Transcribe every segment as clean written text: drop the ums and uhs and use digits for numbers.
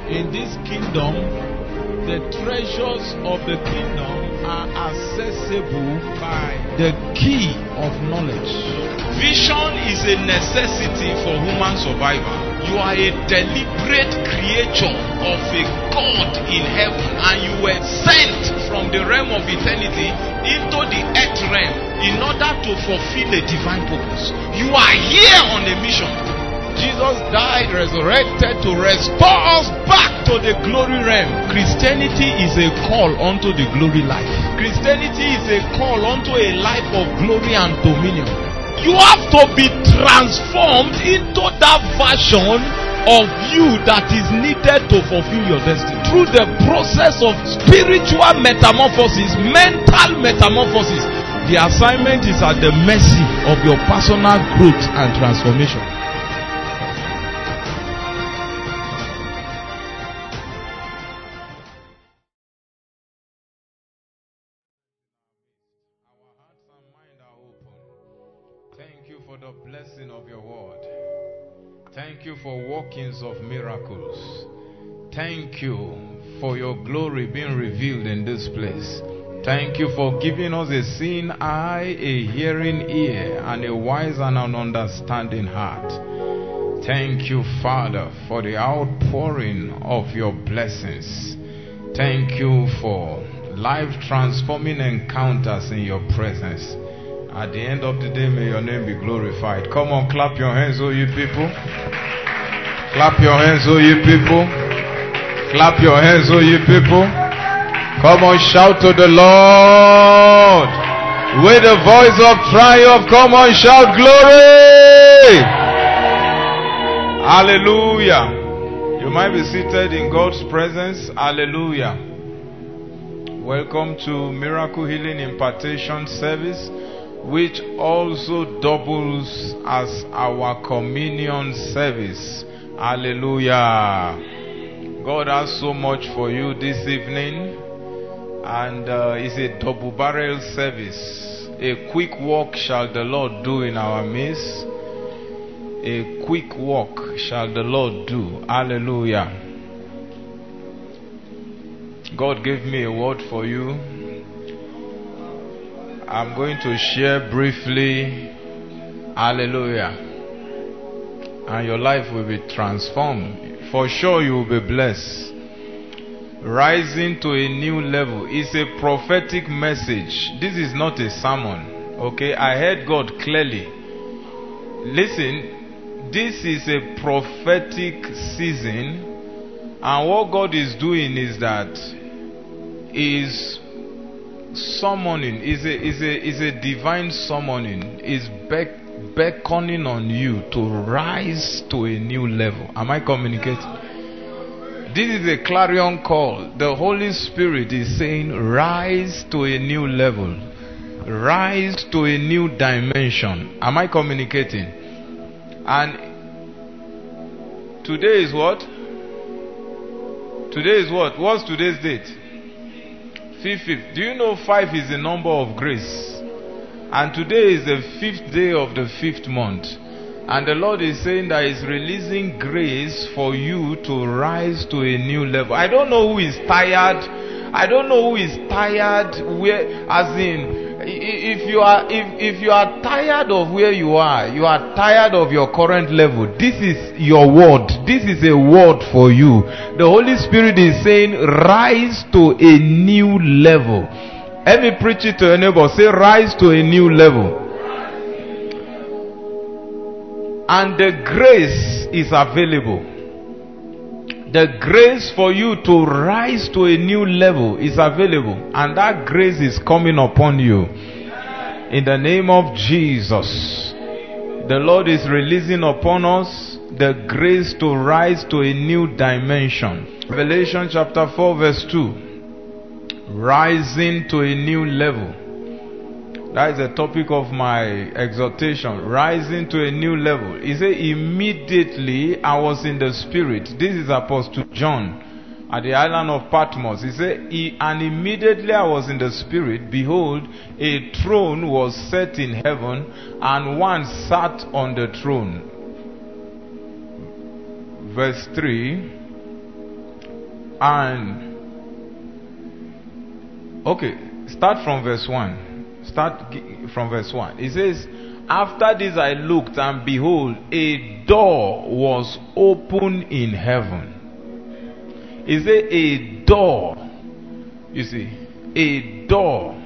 In this kingdom, the treasures of the kingdom are accessible by the key of knowledge. Vision is a necessity for human survival. You are a deliberate creature of a God in heaven, and you were sent from the realm of eternity into the earth realm in order to fulfill a divine purpose. You are here on a mission. Jesus died, resurrected to restore us back to the glory realm. Christianity is a call unto the glory life. Christianity is a call unto a life of glory and dominion. You have to be transformed into that version of you that is needed to fulfill your destiny. Through the process of spiritual metamorphosis, mental metamorphosis, the assignment is at the mercy of your personal growth and transformation. Thank you for the blessing of your word. Thank you for workings of miracles. Thank you for your glory being revealed in this place. Thank you for giving us a seeing eye, a hearing ear, and a wise and an understanding heart. Thank you, Father, for the outpouring of your blessings. Thank you for life-transforming encounters in your presence. At the end of the day, may your name be glorified. Come on, clap your hands, oh you people. Clap your hands, oh you people. Clap your hands, oh you people. Come on, shout to the Lord. With a voice of triumph, come on, shout glory. Hallelujah. You might be seated in God's presence. Hallelujah. Welcome to Miracle Healing Impartation Service, which also doubles as our communion service. Hallelujah. God has so much for you this evening, and it's a double barrel service. A quick walk shall the Lord do in our midst. A quick walk shall the Lord do. Hallelujah. God gave me a word for you. I'm going to share briefly. Hallelujah. And your life will be transformed. For sure you will be blessed. Rising to a new level is a prophetic message. This is not a sermon. Okay, I heard God clearly. Listen, this is a prophetic season, and what God is doing is that is summoning, is a divine summoning, is beckoning on you to rise to a new level. Am I communicating? This is a clarion call. The Holy Spirit is saying, rise to a new level, rise to a new dimension. Am I communicating? And today is what? Today is what? What's today's date? 5th. Do you know 5 is the number of grace? And today is the 5th day of the 5th month. And the Lord is saying that He's releasing grace for you to rise to a new level. I don't know who is tired. I don't know who is tired. Where, as in, if you are tired of where you are tired of your current level. This is your word. This is a word for you. The Holy Spirit is saying, rise to a new level. Let me preach it to your neighbor. Say, rise to a new level. And the grace is available. The grace for you to rise to a new level is available. And that grace is coming upon you. In the name of Jesus. The Lord is releasing upon us the grace to rise to a new dimension. Revelation chapter 4 verse 2. Rising to a new level. That is the topic of my exhortation. Rising to a new level. He said, immediately I was in the spirit. This is Apostle John at the island of Patmos. He said, and immediately I was in the spirit. Behold, a throne was set in heaven, and one sat on the throne. Verse 3. And okay, start from verse 1. From verse 1. It says, after this I looked, and behold, a door was open in heaven. Is it a door? You see, a door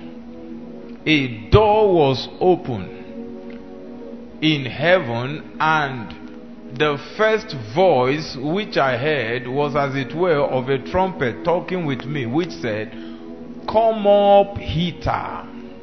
was open in heaven, and the first voice which I heard was as it were of a trumpet talking with me, which said, come up hither.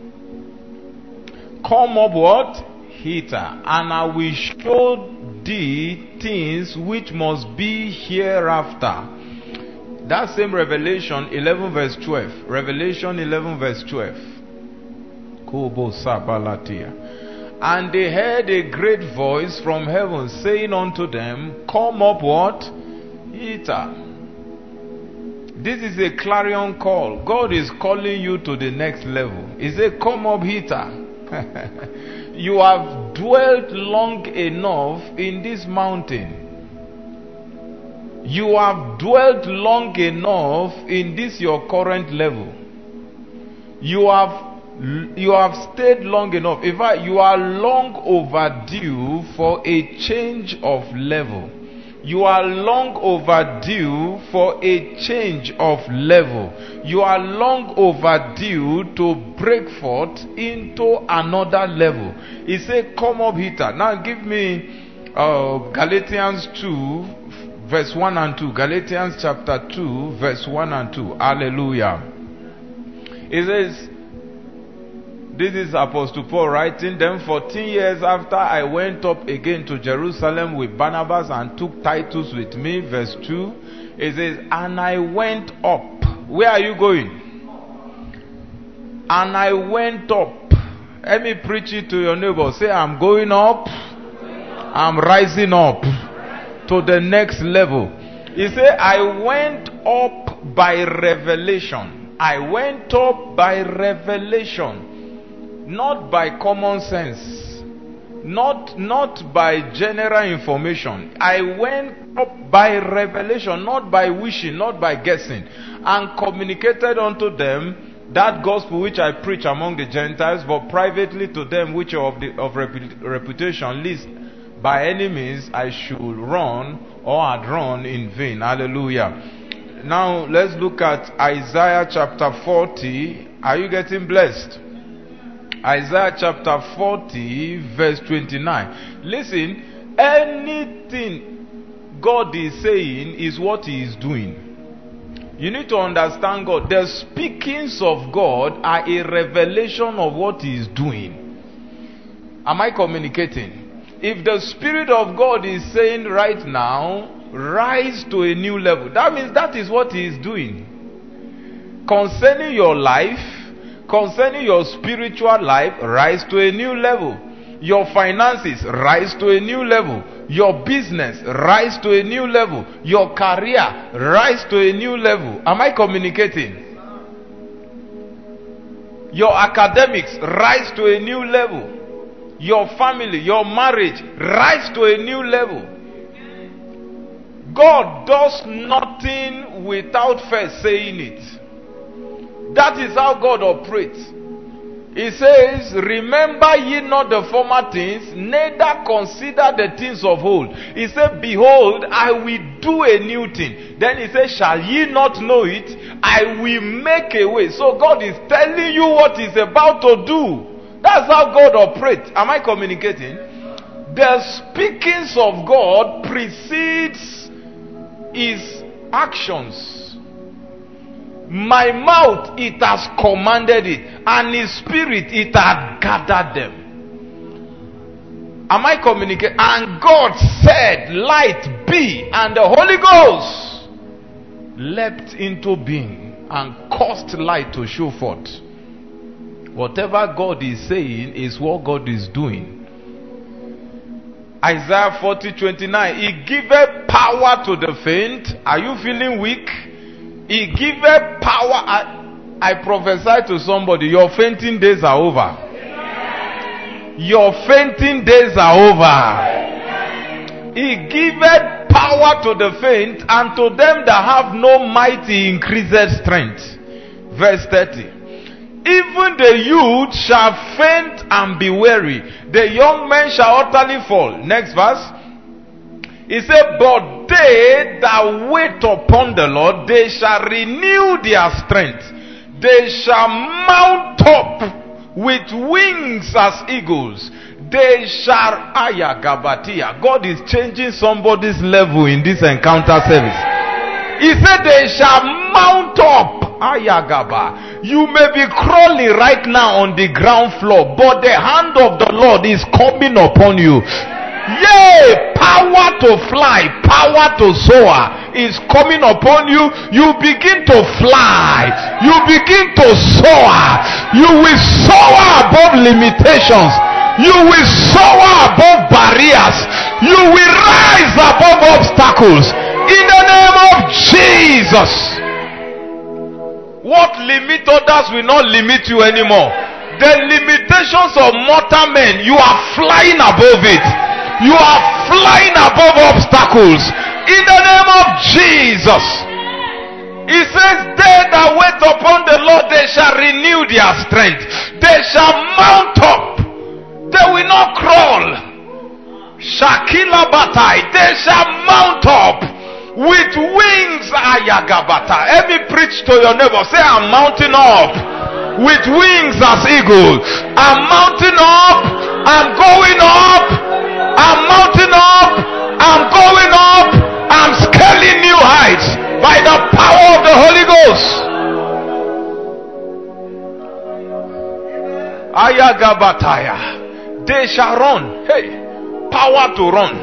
Come up what? Hither. And I will show thee things which must be hereafter. That same Revelation 11 verse 12. Revelation 11 verse 12. Kobo Sabalatia. And they heard a great voice from heaven saying unto them, come up what? Hither. This is a clarion call. God is calling you to the next level. He said, come up hither. You have dwelt long enough in this mountain. You have dwelt long enough in this your current level. You have stayed long enough. In fact, you are long overdue for a change of level. You are long overdue for a change of level. You are long overdue to break forth into another level. He said, come up hither. Now give me Galatians 2 verse 1 and 2. Galatians chapter 2 verse 1 and 2. Hallelujah. It says, this is Apostle Paul writing, then 14 years after I went up again to Jerusalem with Barnabas and took Titus with me. Verse 2, it says, and I went up. Where are you going? And I went up. Let me preach it to your neighbor. Say, I'm going up. I'm rising up to the next level. He said, I went up by revelation. I went up by revelation. Not by common sense, not by general information. I went up by revelation, not by wishing, not by guessing, and communicated unto them that gospel which I preach among the Gentiles, but privately to them which are of reputation, lest by any means I should run or had run in vain. Hallelujah. Now let's look at Isaiah chapter 40. Are you getting blessed? Isaiah chapter 40 verse 29. Listen, anything God is saying is what He is doing. You need to understand God. The speakings of God are a revelation of what He is doing. Am I communicating? If the Spirit of God is saying right now, rise to a new level, that means that is what He is doing. Concerning your life, concerning your spiritual life, rise to a new level. Your finances, rise to a new level. Your business, rise to a new level. Your career, rise to a new level. Am I communicating? Your academics, rise to a new level. Your family, your marriage, rise to a new level. God does nothing without first saying it. That is how God operates. He says, remember ye not the former things, neither consider the things of old. He said, behold, I will do a new thing. Then he said, shall ye not know it? I will make a way. So God is telling you what He's about to do. That's how God operates. Am I communicating? The speakings of God precedes His actions. My mouth, it has commanded it, and His Spirit, it has gathered them. Am I communicating? And God said, light be, and the Holy Ghost leapt into being and caused light to show forth. Whatever God is saying is what God is doing. Isaiah 40:29. He giveth power to the faint. Are you feeling weak? He giveth power. I prophesy to somebody, your fainting days are over. Your fainting days are over. He giveth power to the faint, and to them that have no might he increaseth strength. Verse 30. Even the youth shall faint and be weary. The young men shall utterly fall. Next verse. He said, but they that wait upon the Lord, they shall renew their strength. They shall mount up with wings as eagles. They shall, Gabatia. God is changing somebody's level in this encounter service. He said they shall mount up. Ayagaba. You may be crawling right now on the ground floor, but the hand of the Lord is coming upon you. Yea, power to fly, power to soar is coming upon you. You begin to fly. You begin to soar. You will soar above limitations. You will soar above barriers. You will rise above obstacles. In the name of Jesus. What limit others will not limit you anymore. The limitations of mortal men, you are flying above it. You are flying above obstacles. In the name of Jesus. He says, they that wait upon the Lord, they shall renew their strength. They shall mount up. They will not crawl. Shakila Batai. They shall mount up with wings. Ayagabata. Let me preach to your neighbor. Say, I'm mounting up with wings as eagles. I'm mounting up. I'm going up. I'm mounting up. I'm going up. I'm scaling new heights by the power of the Holy Ghost. Ayagabataya. They shall run. Hey, power to run.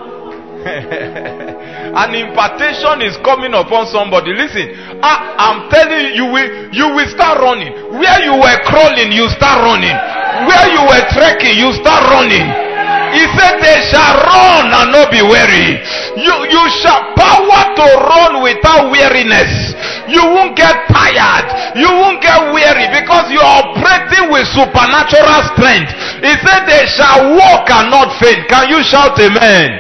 An impartation is coming upon somebody. Listen, I'm telling you, you will start running. Where you were crawling, you start running. Where you were trekking, you start running. He said they shall run and not be weary. You shall power to run without weariness. You won't get tired. You won't get weary because you are operating with supernatural strength. He said they shall walk and not faint. Can you shout amen?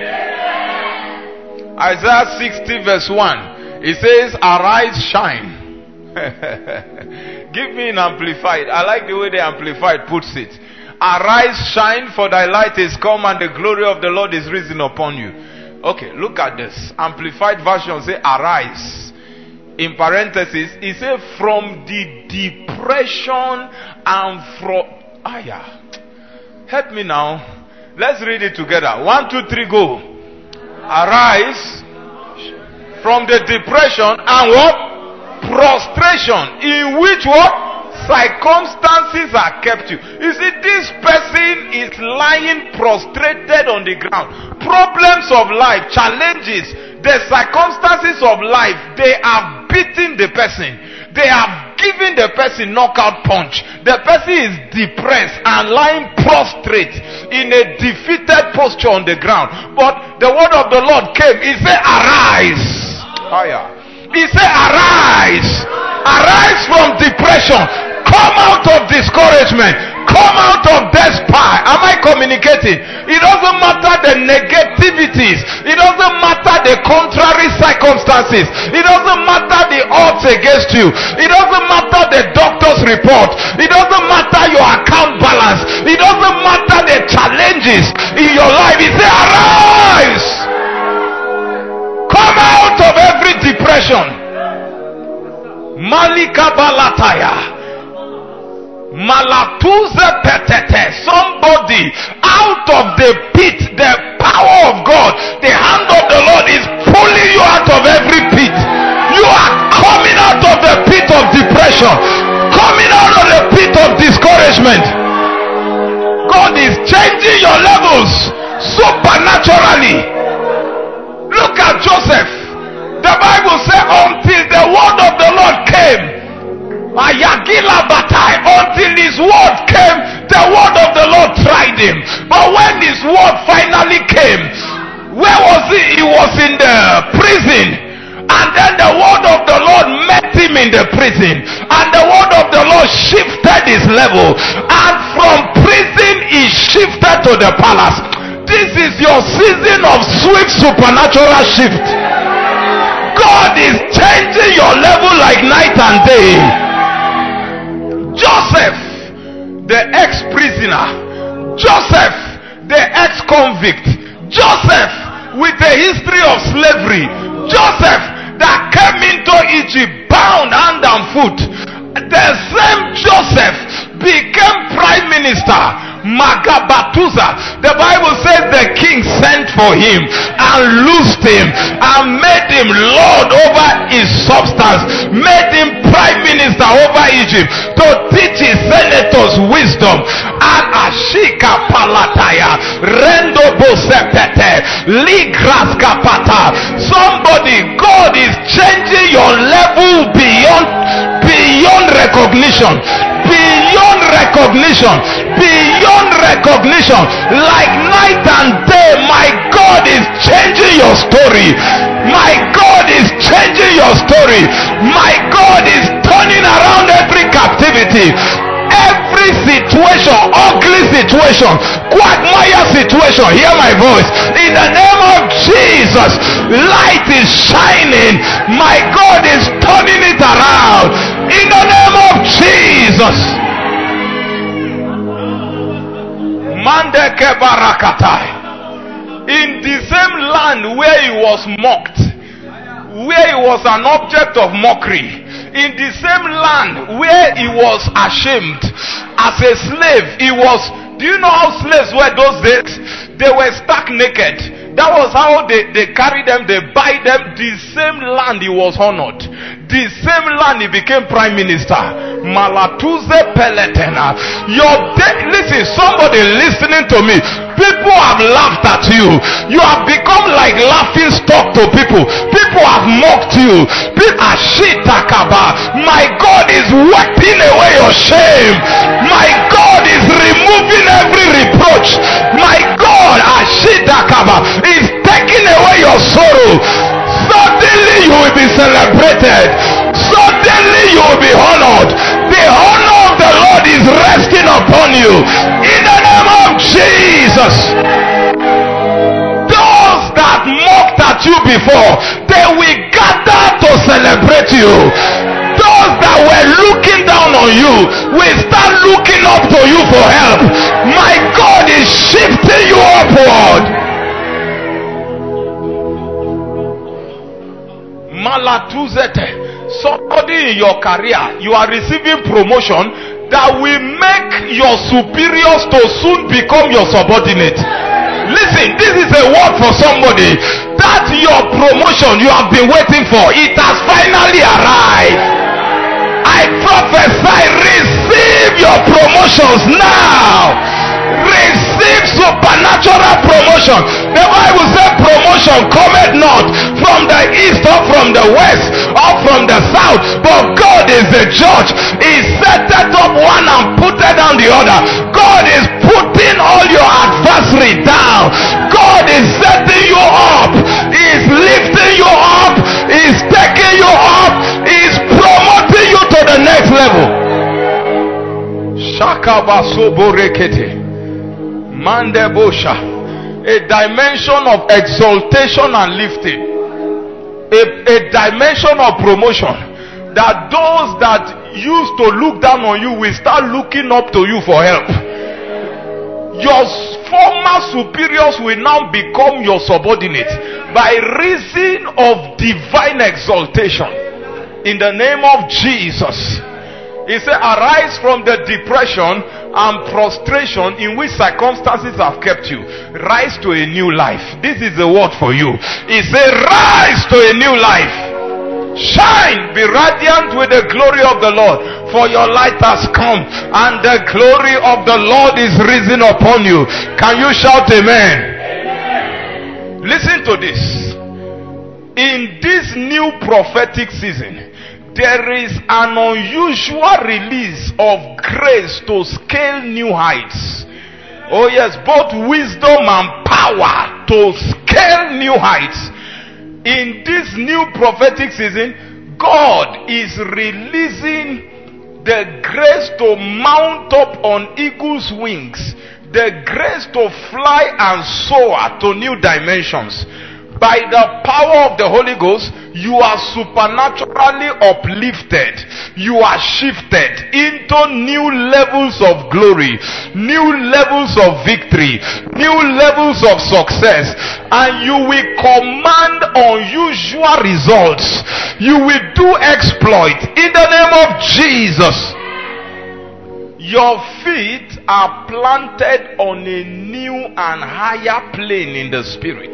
Isaiah 60 verse 1. It says, arise, shine. Give me an amplified. I like the way the amplified puts it. Arise, shine, for thy light is come and the glory of the Lord is risen upon you. Okay, look at this. Amplified version say, arise. In parentheses, it says, from the depression and from... Help me now. Let's read it together. 1, 2, 3, go. Arise from the depression and what? Prostration. In which what? Circumstances are kept you. You see, this person is lying prostrated on the ground. Problems of life, challenges, the circumstances of life, they are beating the person. They have given the person knockout punch. The person is depressed and lying prostrate in a defeated posture on the ground. But the word of the Lord came. He said, arise. He said, arise. Arise from depression. Come out of discouragement. Come out of despair. Am I communicating? It doesn't matter the negativities. It doesn't matter the contrary circumstances. It doesn't matter the odds against you. It doesn't matter the doctor's report. It doesn't matter your account balance. It doesn't matter the challenges in your life. He said, arise. Come out of every depression. Malika Balataya. Malatuze petete. Somebody out of the pit, the power of God, the hand of the Lord is pulling you out of every pit. You are coming out of the pit of depression, coming out of the pit of discouragement. God is changing your levels supernaturally. Look at Joseph. The Bible says until the word of the Lord came, until his word came, the word of the Lord tried him. But when his word finally came, where was he? He was in the prison. And then the word of the Lord met him in the prison. And the word of the Lord shifted his level. And from prison he shifted to the palace. This is your season of swift supernatural shift. God is changing your level like night and day. Joseph, the ex-prisoner. Joseph, the ex-convict. Joseph, with a history of slavery. Joseph, that came into Egypt bound hand and foot. The same Joseph became prime minister. Magabatuza. The Bible says the king sent for him and loosed him and made him lord over his substance, made him prime minister over Egypt to teach his senators wisdom. And Ashika Palataya Rendo Bosepete Ligraskapata. Somebody, God is changing your level beyond recognition. Beyond recognition. Beyond recognition. Like night and day, my God is changing your story. My God is changing your story. My God is turning around every captivity. Every situation, ugly situation, quagmire situation, hear my voice. In the name of Jesus, light is shining. My God is turning it around. In the name of Jesus. Mandeke barakatai. In the same land where he was mocked, where he was an object of mockery, in the same land where he was ashamed as a slave, he was, do you know how slaves were those days? They were stark naked. That was how they carried them, they buy them. The same land he was honored. The same land he became prime minister. Malatuze Peletena. Listen, somebody listening to me. People have laughed at you. You have become like laughing stock to people. People have mocked you. My God is wiping away your shame. My God is removing every reproach. My God, is taking away your sorrow. Suddenly you will be celebrated. Suddenly you will be honored. The honor of the Lord is resting upon you. In the name of Jesus. Those that mocked at you before, they will gather to celebrate you. Those that were looking down on you will start looking up to you for help. My God is shifting you upward. Malatuzete. Somebody in your career, you are receiving promotion that will make your superiors to soon become your subordinate. Listen, this is a word for somebody. That your promotion you have been waiting for, it has finally arrived. I prophesy, receive your promotions now. Receive supernatural promotion. The Bible says promotion cometh not from the east or from the west or from the south, but God is the judge. He set up one and put down the other. God is putting all your adversary down. God is setting you up. He is lifting you up. He is taking you up. He is promoting you to the next level. Shakabasoborekete. Mandebosha, a dimension of exaltation and lifting, a dimension of promotion, that those that used to look down on you will start looking up to you for help. Your former superiors will now become your subordinates by reason of divine exaltation. In the name of Jesus. He said, arise from the depression and prostration in which circumstances have kept you. Rise to a new life. This is the word for you. He said, rise to a new life. Shine, be radiant with the glory of the Lord, for your light has come and the glory of the Lord is risen upon you. Can you shout amen? Listen to this. In this new prophetic season, there is an unusual release of grace to scale new heights. Oh yes, both wisdom and power to scale new heights. In this new prophetic season, God is releasing the grace to mount up on eagle's wings, the grace to fly and soar to new dimensions. By the power of the Holy Ghost, you are supernaturally uplifted. You are shifted into new levels of glory, new levels of victory, new levels of success, and you will command unusual results. You will do exploit in the name of Jesus. Your feet are planted on a new and higher plane in the spirit.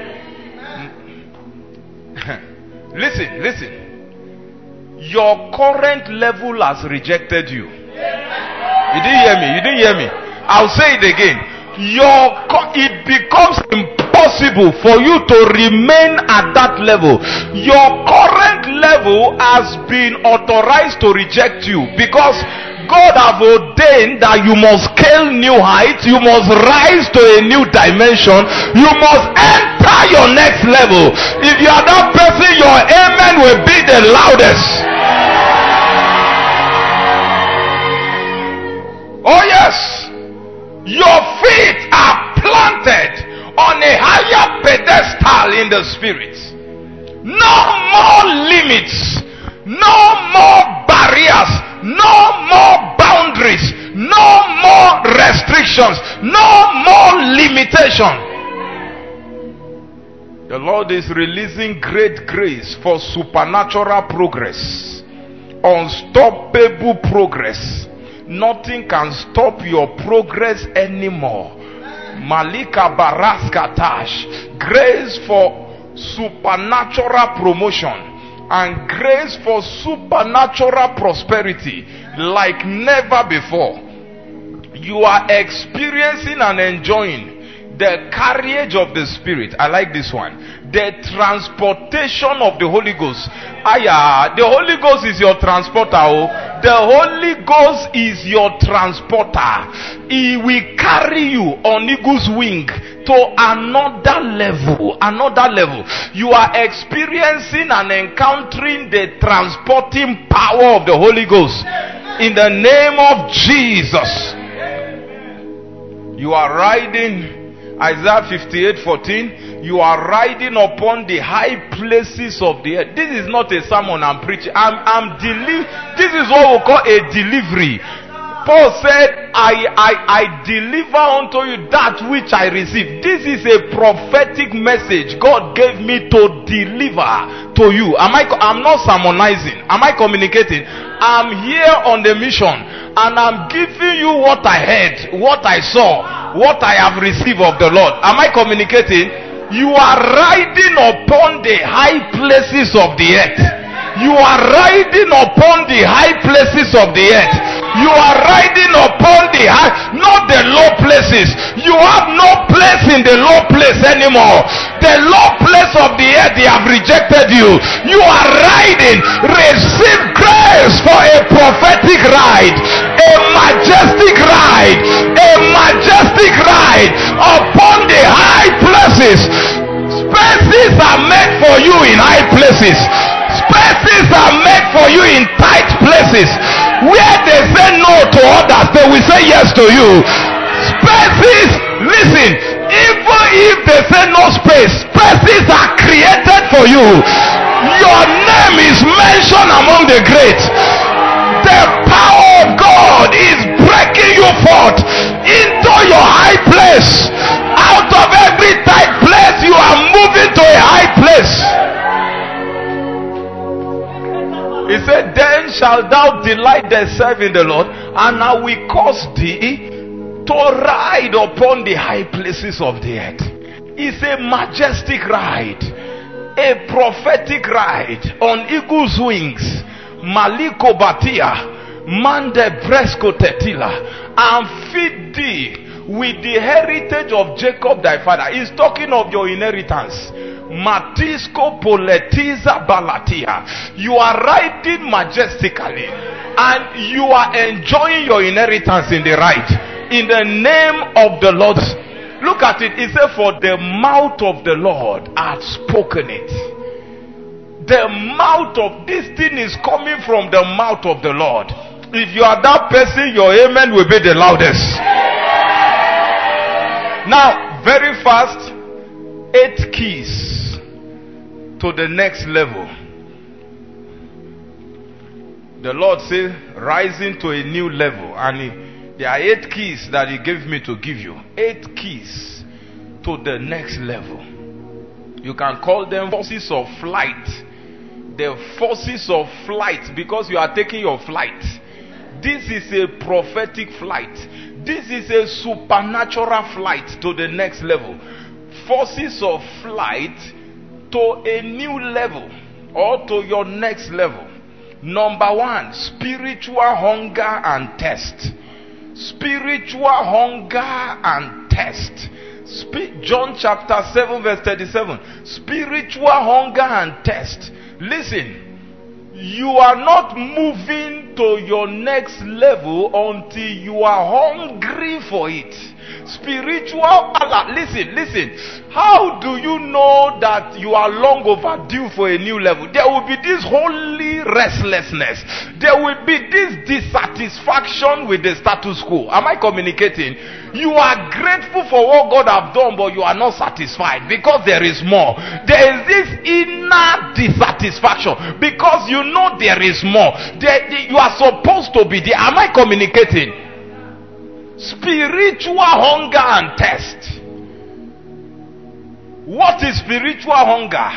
Listen. Your current level has rejected you. You didn't hear me. I'll say it again. It becomes impossible for you to remain at that level. Your current level has been authorized to reject you because God have ordained that you must scale new heights, you must rise to a new dimension, you must enter your next level. If you are that person, your amen will be the loudest. Oh yes, your feet are planted on a higher pedestal in the spirit. No more limits, no more barriers, no more boundaries, no more restrictions, no more limitation. The Lord is releasing great grace for supernatural progress, unstoppable progress. Nothing can stop your progress anymore. Malika Baraskatash, grace for supernatural promotion and grace for supernatural prosperity like never before. You are experiencing and enjoying the carriage of the Spirit. I like this one. The transportation of the Holy Ghost. The Holy Ghost is your transporter. The Holy Ghost is your transporter. He will carry you on eagle's wing to another level. You are experiencing and encountering the transporting power of the Holy Ghost in the name of Jesus. You are riding Isaiah 58:14. You are riding upon the high places of the earth. This is not a sermon I'm preaching. This is what we call a delivery. Paul said, I deliver unto you that which I received. This is a prophetic message God gave me to deliver to you. I'm not sermonizing. Am I communicating? I'm here on the mission and I'm giving you what I heard, what I saw, what I have received of the Lord. Am I communicating? You are riding upon the high places of the earth. You are riding upon the high places of the earth. You are riding upon the high, not the low places. You have no place in the low place anymore. The low place of the earth, they have rejected you. You are riding. Receive grace for a prophetic ride, a majestic ride, upon the high places. Spaces are made for you in high places. Spaces are made for you in tight places. Where they say no to others, they will say yes to you. Spaces, listen, even if they say no space, spaces are created for you. Your name is mentioned among the great. The power of God is breaking you forth into your high place. Out of every tight place, you are moving to a high place. He said, then shalt thou delight thyself in the Lord, and I will cause thee to ride upon the high places of the earth. It's a majestic ride, a prophetic ride on eagle's wings. Maliko Batia, Mande Bresco Tetila, and feed thee with the heritage of Jacob thy father. He's talking of your inheritance. Matisco Poletiza Balatia. You are riding majestically and you are enjoying your inheritance in the ride. In the name of the Lord. Look at it. It said, for the mouth of the Lord hath spoken it. The mouth of this thing is coming from the mouth of the Lord. If you are that person, your amen will be the loudest. Now, very fast, 8 keys to the next level. The Lord said, rising to a new level. And there are 8 keys that He gave me to give you. 8 keys to the next level. You can call them forces of flight. The forces of flight, because you are taking your flight. This is a prophetic flight. This is a supernatural flight to the next level. Forces of flight to a new level or to your next level. Number 1, spiritual hunger and thirst. Spiritual hunger and thirst. John chapter 7 verse 37. Spiritual hunger and thirst. Listen, you are not moving to your next level until you are hungry for it. Spiritual, listen. How do you know that you are long overdue for a new level? There will be this holy restlessness. There will be this dissatisfaction with the status quo. Am I communicating? You are grateful for what God has done, but you are not satisfied because there is more. There is this inner dissatisfaction because you know there is more. You are supposed to be there. Am I communicating? Spiritual hunger and thirst. What is spiritual hunger?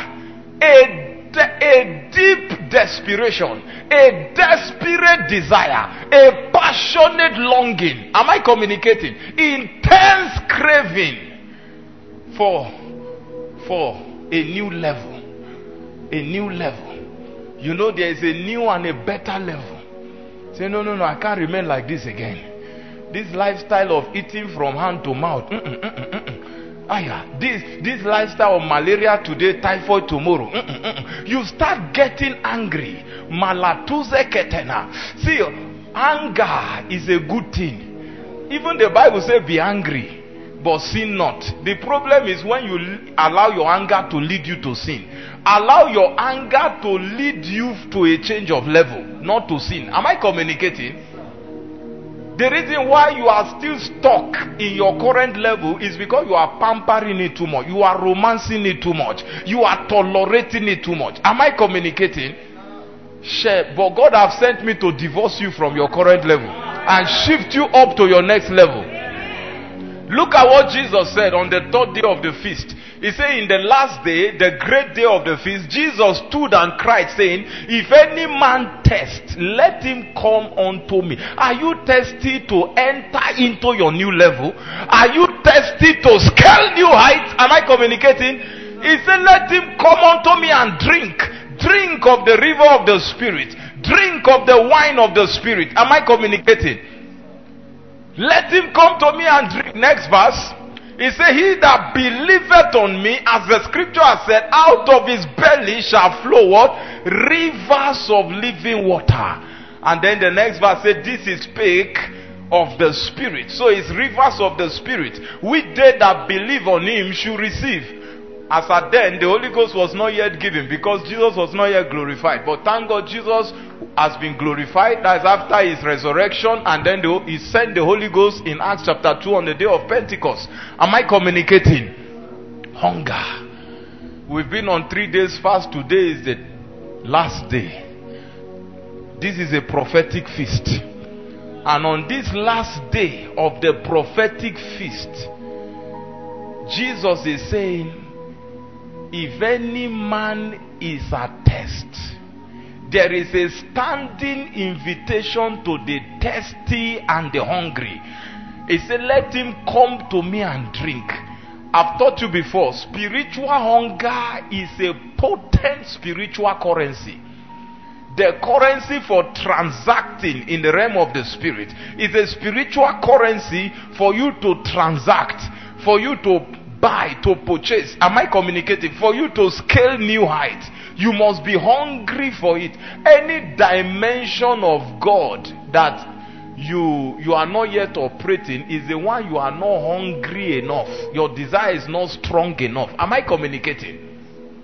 A deep desperation, a desperate desire, a passionate longing. Am I communicating? Intense craving for a new level. A new level. You know there is a new and a better level. Say, no, I can't remain like this again. This lifestyle of eating from hand to mouth. This lifestyle of malaria today, typhoid tomorrow. You start getting angry. Malatuze ketena. See, anger is a good thing. Even the Bible says be angry, but sin not. The problem is when you allow your anger to lead you to sin. Allow your anger to lead you to a change of level, not to sin. Am I communicating? The reason why you are still stuck in your current level is because you are pampering it too much. You are romancing it too much. You are tolerating it too much. Am I communicating? Sure. But God has sent me to divorce you from your current level and shift you up to your next level. Look at what Jesus said on the 3rd day of the feast. He said in the last day, the great day of the feast, Jesus stood and cried saying, if any man thirst, let him come unto me. Are you thirsty to enter into your new level? Are you thirsty to scale new heights? Am I communicating? He said, let him come unto me and drink. Drink of the river of the Spirit. Drink of the wine of the Spirit. Am I communicating? Let him come to me and drink. Next verse. He said, he that believeth on me, as the scripture has said, out of his belly shall flow what? Rivers of living water. And then the next verse said, this is spake of the Spirit. So it's rivers of the Spirit, which they that believe on him should receive. As at then, the Holy Ghost was not yet given because Jesus was not yet glorified. But thank God Jesus has been glorified. That's after his resurrection, and then he sent the Holy Ghost in Acts chapter 2 on the day of Pentecost. Am I communicating? Hunger. We've been on 3 days fast. Today is the last day. This is a prophetic feast. And on this last day of the prophetic feast, Jesus is saying, if any man is athirst, there is a standing invitation to the thirsty and the hungry. He said, let him come to me and drink. I've taught you before, spiritual hunger is a potent spiritual currency. The currency for transacting in the realm of the spirit is a spiritual currency for you to transact, for you to buy, to purchase. Am I communicating? For you to scale new heights, you must be hungry for it. Any dimension of God that you are not yet operating is the one you are not hungry enough. Your desire is not strong enough. Am I communicating?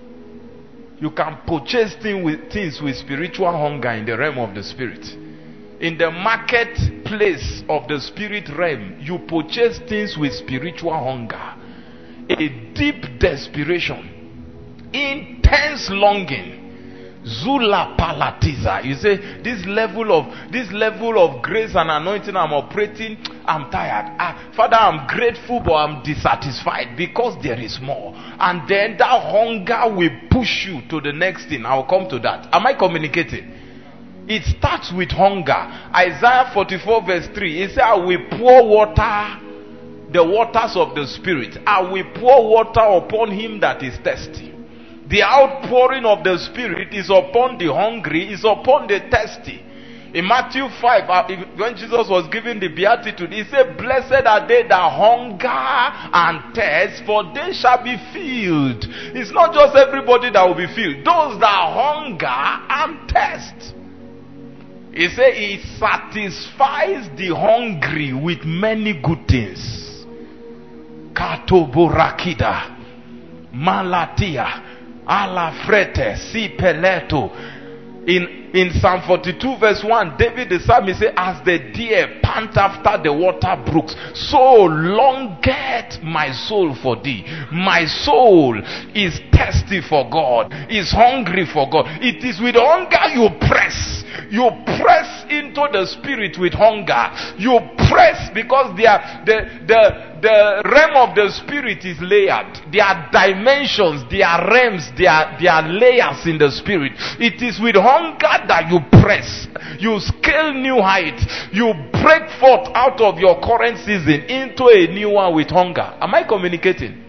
You can purchase things with spiritual hunger in the realm of the spirit. In the marketplace of the spirit realm, you purchase things with spiritual hunger, a deep desperation, intense longing. Zula palatiza. You say, this level of grace and anointing I'm operating, I'm tired. Father, I'm grateful, but I'm dissatisfied because there is more. And then that hunger will push you to the next thing. I'll come to that. Am I communicating? It starts with hunger. Isaiah 44 verse 3. It says, I will pour water, the waters of the Spirit. I will pour water upon him that is thirsty. The outpouring of the Spirit is upon the hungry, is upon the thirsty. In Matthew 5, when Jesus was giving the beatitude, he said, blessed are they that hunger and thirst, for they shall be filled. It's not just everybody that will be filled. Those that hunger and thirst. He said, he satisfies the hungry with many good things. Katoborakida, Malatia, Ala frete, si peleto. In Psalm 42 verse 1, David the psalmist says, as the deer pant after the water brooks, so longeth my soul for thee. My soul is thirsty for God, is hungry for God. It is with hunger you press. You press into the Spirit with hunger. You press because the realm of the Spirit is layered. There are dimensions, there are realms, there are layers in the Spirit. It is with hunger that you press. You scale new heights. You break forth out of your current season into a new one with hunger. Am I communicating?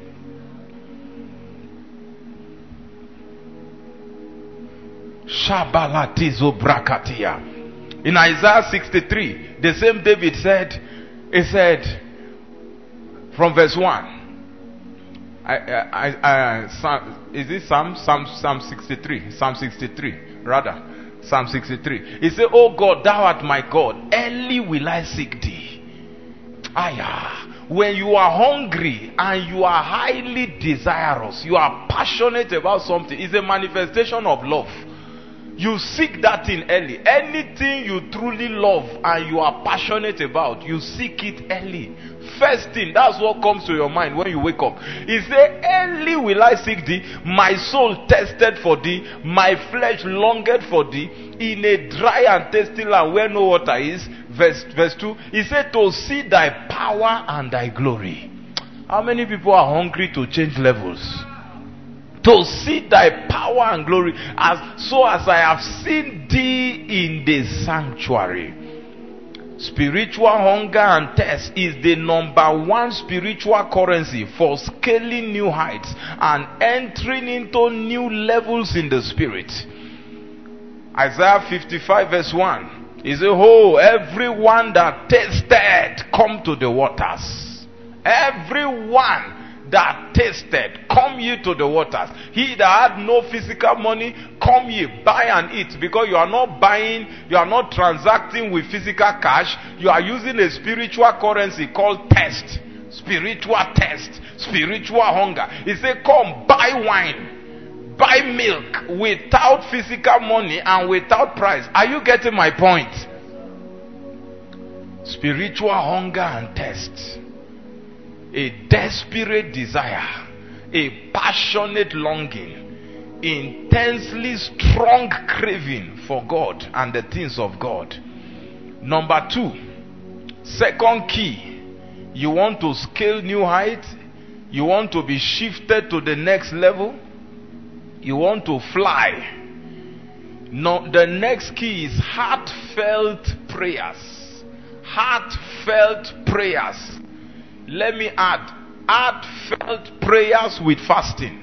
Shabalatizo brakatia. In Isaiah 63, the same David said, he said, from verse 1, is it Psalm 63? Psalm 63, rather. Psalm 63. He said, oh God, thou art my God. Early will I seek thee. When you are hungry and you are highly desirous, you are passionate about something, it's a manifestation of love. You seek that thing early. Anything you truly love and you are passionate about, you seek it early. First thing, that's what comes to your mind when you wake up. He said, early will I seek thee. My soul thirsted for thee. My flesh longed for thee. In a dry and thirsty land where no water is. Verse 2. He said, to see thy power and thy glory. How many people are hungry to change levels? To see thy power and glory, as I have seen thee in the sanctuary. Spiritual hunger and thirst is the number one spiritual currency for scaling new heights and entering into new levels in the Spirit. Isaiah 55 verse 1 is everyone that tasted, come to the waters. Everyone that tasted, come ye to the waters. He that had no physical money, come ye, buy and eat. Because you are not buying, you are not transacting with physical cash. You are using a spiritual currency called thirst. Spiritual thirst, spiritual hunger. He said, come, buy wine, buy milk without physical money and without price. Are you getting my point? Spiritual hunger and thirst. A desperate desire, a passionate longing, intensely strong craving for God and the things of God. Number 2, second key, you want to scale new heights, you want to be shifted to the next level, you want to fly. No, the next key is heartfelt prayers. Heartfelt prayers. Let me add, heartfelt prayers with fasting.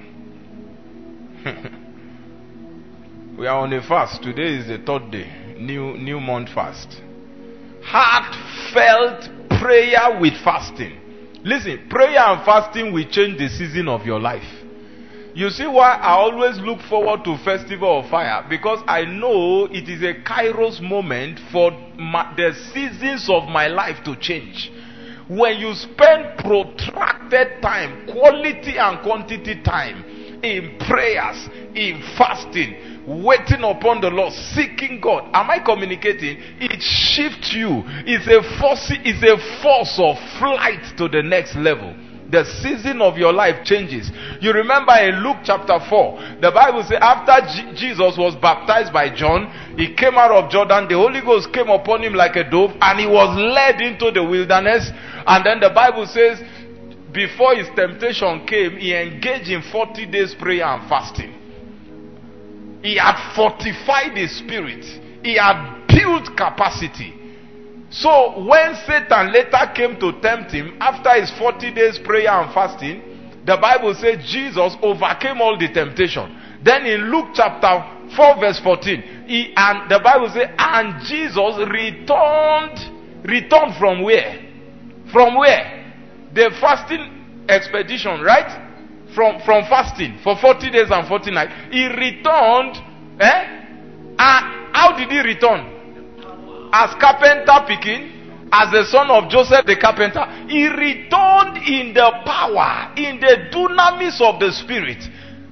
We are on a fast. Today is the 3rd day, new month fast. Heartfelt prayer with fasting. Listen, prayer and fasting will change the season of your life. You see why I always look forward to Festival of Fire? Because I know it is a Kairos moment for the seasons of my life to change. When you spend protracted time, quality and quantity time, in prayers, in fasting, waiting upon the Lord, seeking God. Am I communicating? It shifts you. It's a force of flight to the next level. The season of your life changes. You remember in Luke chapter 4, the Bible says after Jesus was baptized by John, he came out of Jordan, the Holy Ghost came upon him like a dove, and he was led into the wilderness. And then the Bible says, before his temptation came, he engaged in 40 days prayer and fasting. He had fortified his spirit. He had built capacity. So when Satan later came to tempt him, after his 40 days prayer and fasting, the Bible says Jesus overcame all the temptation. Then in Luke chapter 4 verse 14, and the Bible says, and Jesus returned from where? From where? The fasting expedition, right? From fasting for 40 days and 40 nights. He returned. And how did he return? As carpenter picking, as the son of Joseph the carpenter. He returned in the power, in the dunamis of the Spirit.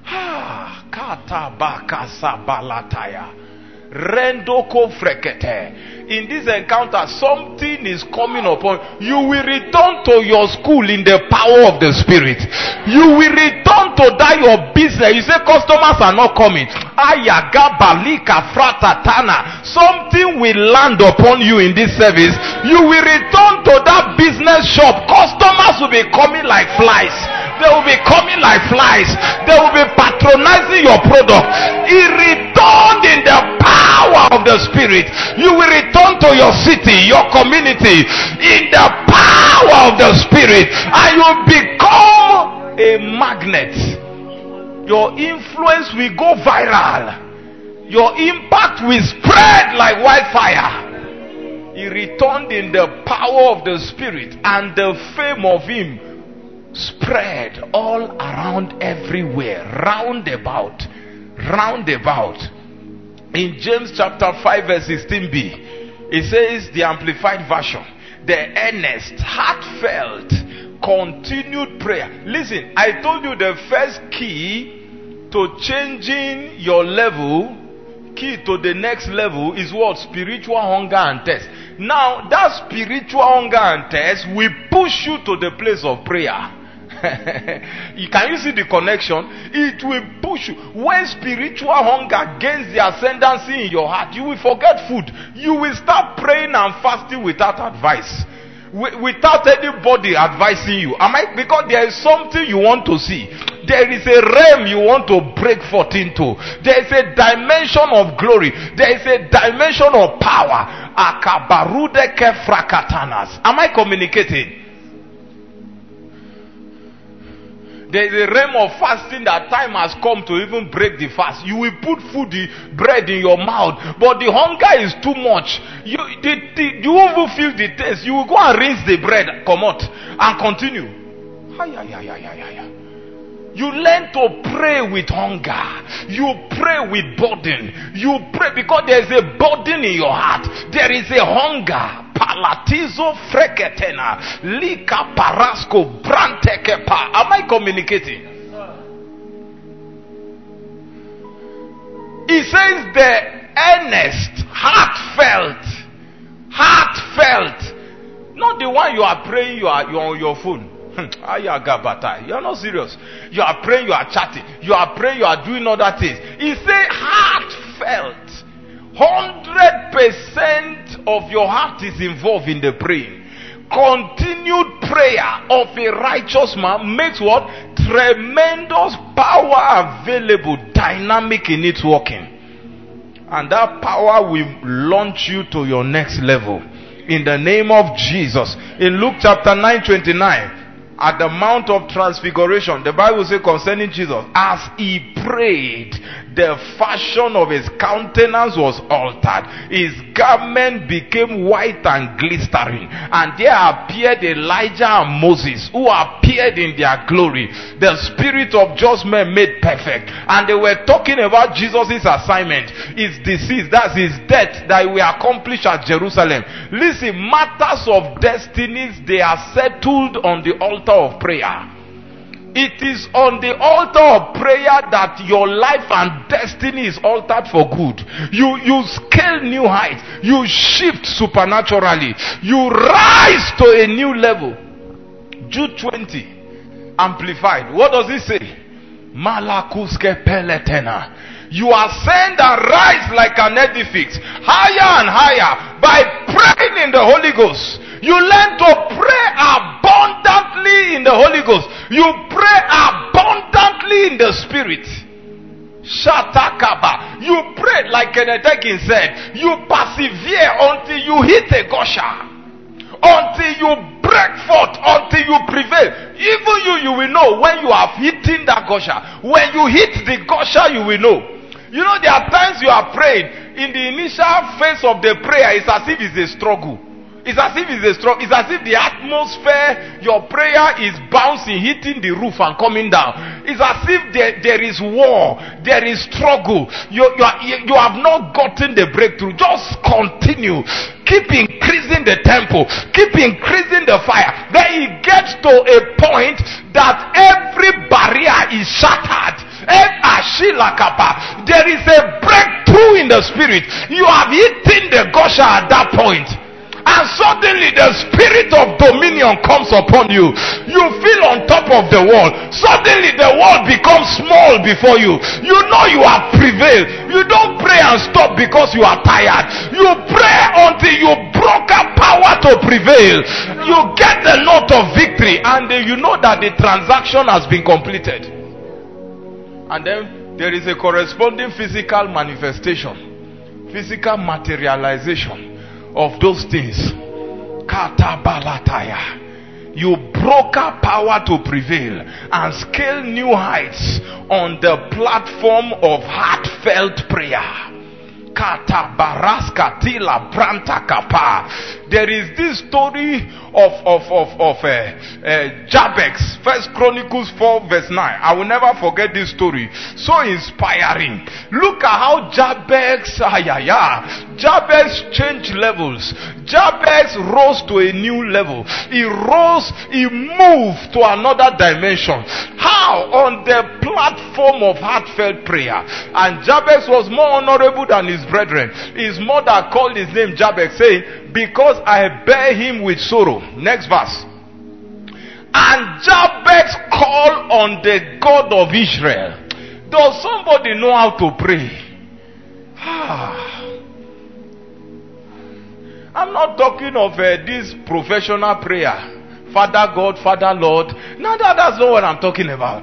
Rendoko frekete. In this encounter, something is coming upon you. Will return to your school in the power of the Spirit. You will return to that your business. You say customers are not coming. Ayagabalika fratatana. Something will land upon you in this service. You will return to that business shop. Customers will be coming like flies. They will be coming like flies. They will be patronizing your product. He returned in the power of the Spirit. You will return to your city, your community, in the power of the Spirit, and you become a magnet. Your influence will go viral. Your impact will spread like wildfire. He returned in the power of the Spirit, and the fame of him spread all around, everywhere, round about. In James chapter 5 verse 16b, it says, the Amplified Version, the earnest, heartfelt, continued prayer. Listen, I told you the first key to changing your level, key to the next level, is what? Spiritual hunger and thirst. Now, that spiritual hunger and thirst will push you to the place of prayer. Can you see the connection? It will push you. When spiritual hunger gains the ascendancy in your heart, you will forget food. You will start praying and fasting without advice, without anybody advising you. Because there is something you want to see. There is a realm you want to break forth into. There is a dimension of glory. There is a dimension of power. Akabarudeke frakatanas. Am I communicating? There is a realm of fasting that time has come to even break the fast. You will put food, bread in your mouth, but the hunger is too much. You will feel the taste. You will go and rinse the bread, come out, and continue. You learn to pray with hunger. You pray with burden. You pray because there is a burden in your heart. There is a hunger. Palatizo freketena lika parasco brantekepa. Am I communicating? He says the earnest, heartfelt, not the one you are praying. You are on your phone. You are not serious. You are praying. You are chatting. You are praying. You are doing other things. He said heartfelt. 100% of your heart is involved in the praying. Continued prayer of a righteous man makes what? Tremendous power available, dynamic in its working. And that power will launch you to your next level. In the name of Jesus. In Luke chapter 9:29, at the Mount of Transfiguration, the Bible says concerning Jesus, as he prayed, the fashion of his countenance was altered. His garment became white and glistering. And there appeared Elijah and Moses, who appeared in their glory. The spirit of just men made perfect. And they were talking about Jesus' assignment, his disease, that's his death, that we accomplish at Jerusalem. Listen, matters of destinies, they are settled on the altar of prayer. It is on the altar of prayer that your life and destiny is altered for good. You scale new heights. You shift supernaturally. You rise to a new level. Jude 20, Amplified. What does it say? Malakuske peletena. You ascend and rise like an edifice, higher and higher, by praying in the Holy Ghost. You learn to pray abundantly in the Holy Ghost. You pray abundantly in the Spirit. Shatakaba. You pray like Kenetekin said. You persevere until you hit a gosha. Until you break forth, until you prevail. Even you will know when you have hit that gosha. When you hit the gosha, you will know. You know, there are times you are praying. In the initial phase of the prayer, it's as if it's a struggle. It's as if it's a struggle. It's as if the atmosphere, your prayer is bouncing, hitting the roof and coming down. It's as if there is war, there is struggle. You have not gotten the breakthrough. Just continue. Keep increasing the tempo. Keep increasing the fire. Then it gets to a point that every barrier is shattered. There is a breakthrough in the spirit. You have hit the gosha at that point. And suddenly the spirit of dominion comes upon you. You feel on top of the wall. Suddenly the wall becomes small before you. You know you have prevailed. You don't pray and stop because you are tired. You pray until you broke up power to prevail. You get the note of victory, and you know that the transaction has been completed. And then there is a corresponding physical manifestation, physical materialization of those things. Katabalataya. You broke up power to prevail and scale new heights on the platform of heartfelt prayer. There is this story of Jabez, First Chronicles 4 verse 9. I will never forget this story. So inspiring. Look at how Jabez changed levels. Jabez rose to a new level. He moved to another dimension. How? On the platform of heartfelt prayer. And Jabez was more honorable than his brethren. His mother called his name Jabez, saying, because I bear him with sorrow. Next verse. And Jabez called on the God of Israel. Does somebody know how to pray? I'm not talking of this professional prayer. Father God, Father Lord. No, that's not what I'm talking about.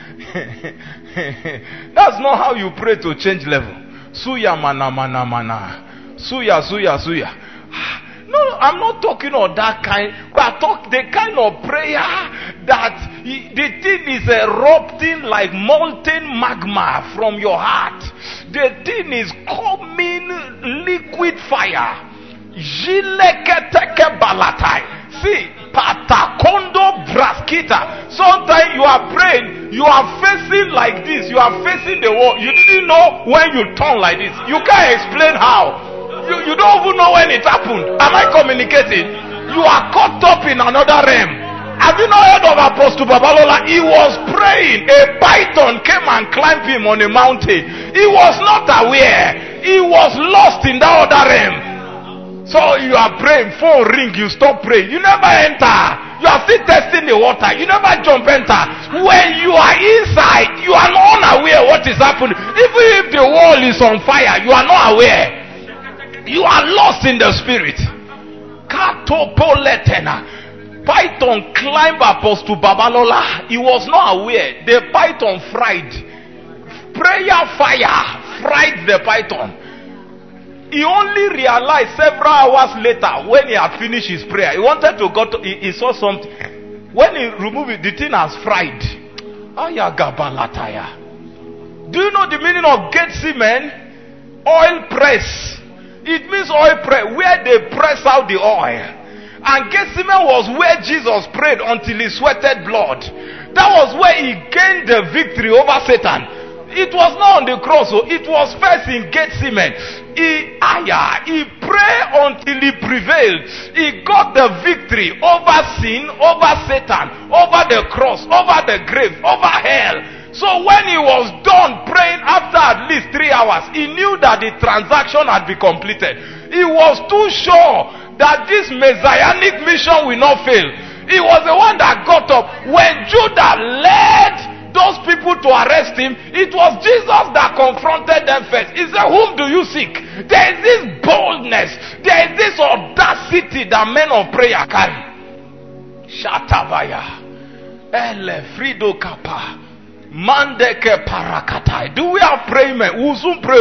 That's not how you pray to change level. Suya mana mana mana. Suya suya suya. No, I'm not talking of that kind. But the kind of prayer that the thing is erupting like molten magma from your heart. The thing is coming liquid fire. Jileketeke balatai. See, patakondo braskita. Sometimes you are praying, you are facing like this, you are facing the wall. You didn't know when you turn like this. You can't explain how. You don't even know when it happened. Am I communicating? You are caught up in another realm. Have you not heard of Apostle Babalola? He was praying. A python came and climbed him on a mountain. He was not aware. He was lost in that other realm. So you are praying, phone ring, you stop praying. You never enter. You are still testing the water. You never jump enter. When you are inside, you are not unaware what is happening. Even if the wall is on fire, you are not aware. You are lost in the spirit. Katopoletena. Python climbed Apostle Babalola. He was not aware. The python fried. Prayer fire fried the python. He only realized several hours later when he had finished his prayer. He wanted to go to, he saw something. When he removed it, the thing has fried. Ayagabalataya. Do you know the meaning of Gethsemane? Oil press. It means oil press, where they press out the oil. And Gethsemane was where Jesus prayed until he sweated blood. That was where he gained the victory over Satan. It was not on the cross, so it was first in Gethsemane. He prayed until he prevailed. He got the victory over sin, over Satan, over the cross, over the grave, over hell. So when he was done praying after at least 3 hours, he knew that the transaction had been completed. He was too sure that this messianic mission will not fail. He was the one that got up. When Judah led those people to arrest him, it was Jesus that confronted them first. He said, whom do you seek? There is this boldness, there is this audacity that men of prayer carry. Shatabaya, Ele Frido Kappa, Mandeke Parakatai. Do we have prayer, men? Who soon pray?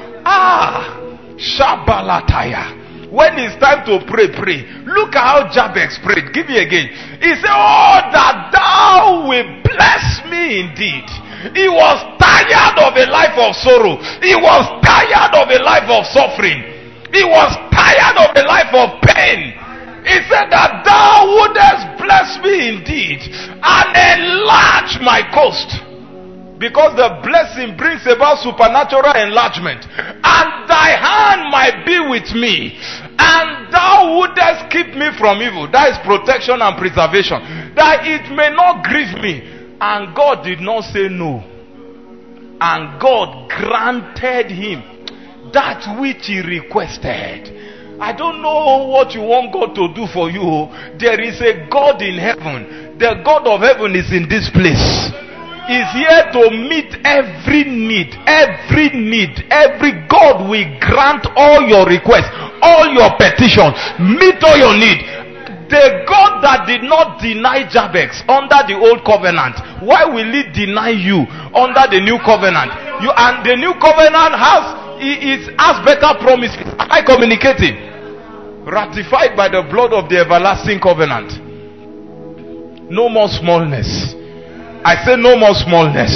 Shabalataya. When it's time to pray, pray. Look at how Jabez prayed. Give me again. He said, oh, that thou will bless me indeed. He was tired of a life of sorrow. He was tired of a life of suffering. He was tired of a life of pain. He said that thou wouldest bless me indeed and enlarge my coast. Because the blessing brings about supernatural enlargement. And thy hand might be with me. And thou wouldest keep me from evil. That is protection and preservation. That it may not grieve me. And God did not say no. And God granted him that which he requested. I don't know what you want God to do for you. There is a God in heaven. The God of heaven is in this place. Is here to meet every need. Every God will grant all your requests, all your petitions, meet all your need. The God that did not deny Jabez under the old covenant, why will he deny you under the new covenant? And the new covenant has better promises. Am I communicating? Ratified by the blood of the everlasting covenant. No more smallness. I say no more smallness.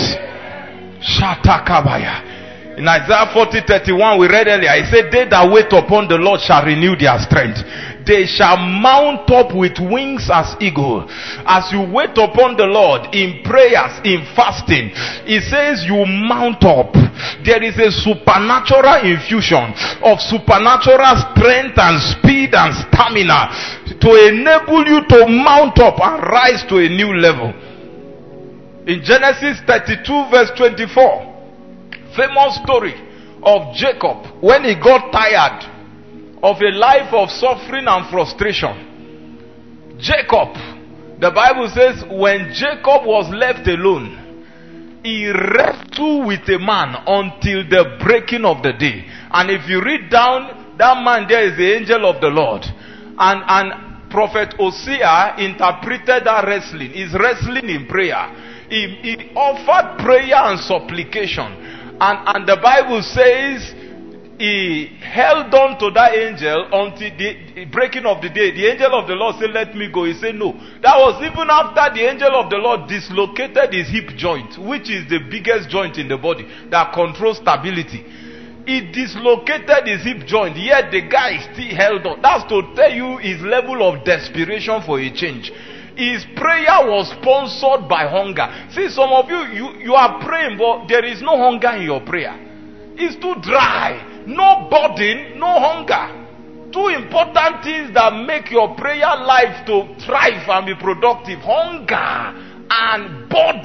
Shatakabaya. In Isaiah 40:31 we read earlier, he said, they that wait upon the Lord shall renew their strength. They shall mount up with wings as eagle. As you wait upon the Lord in prayers, in fasting, he says you mount up. There is a supernatural infusion of supernatural strength and speed and stamina to enable you to mount up and rise to a new level. In Genesis 32 verse 24, famous story of Jacob when he got tired of a life of suffering and frustration. Jacob, the Bible says, when Jacob was left alone, he wrestled with a man until the breaking of the day. And if you read down, that man there is the angel of the Lord. And Prophet Hosea interpreted that wrestling. He's wrestling in prayer. He offered prayer and supplication. And the Bible says he held on to that angel until the breaking of the day. The angel of the Lord said, let me go. He said no. That was even after the angel of the Lord dislocated his hip joint, which is the biggest joint in the body that controls stability. He dislocated his hip joint, yet the guy still held on. That's to tell you his level of desperation for a change. His prayer was sponsored by hunger. See, some of you are praying, but there is no hunger in your prayer. It's too dry. No burden, no hunger. Two important things that make your prayer life to thrive and be productive: hunger and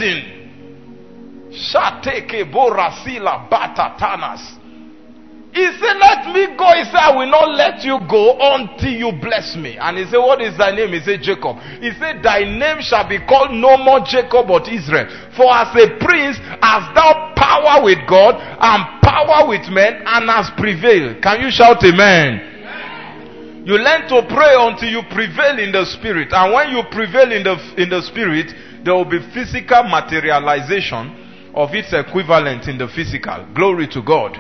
burden. Shateke borasila batatanas. He said, let me go. He said, I will not let you go until you bless me. And he said, what is thy name? He said, Jacob. He said, thy name shall be called no more Jacob but Israel. For as a prince hast thou power with God and power with men, and hast prevailed. Can you shout amen? Amen. You learn to pray until you prevail in the spirit. And when you prevail in the spirit, there will be physical materialization of its equivalent in the physical. Glory to God.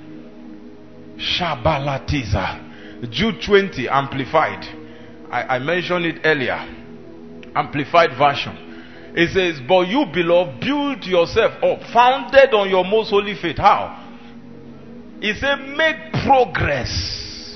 Shabalatiza. Jude 20 amplified. I mentioned it earlier. Amplified version. It says, but you, beloved, build yourself up, founded on your most holy faith. How? It said, make progress.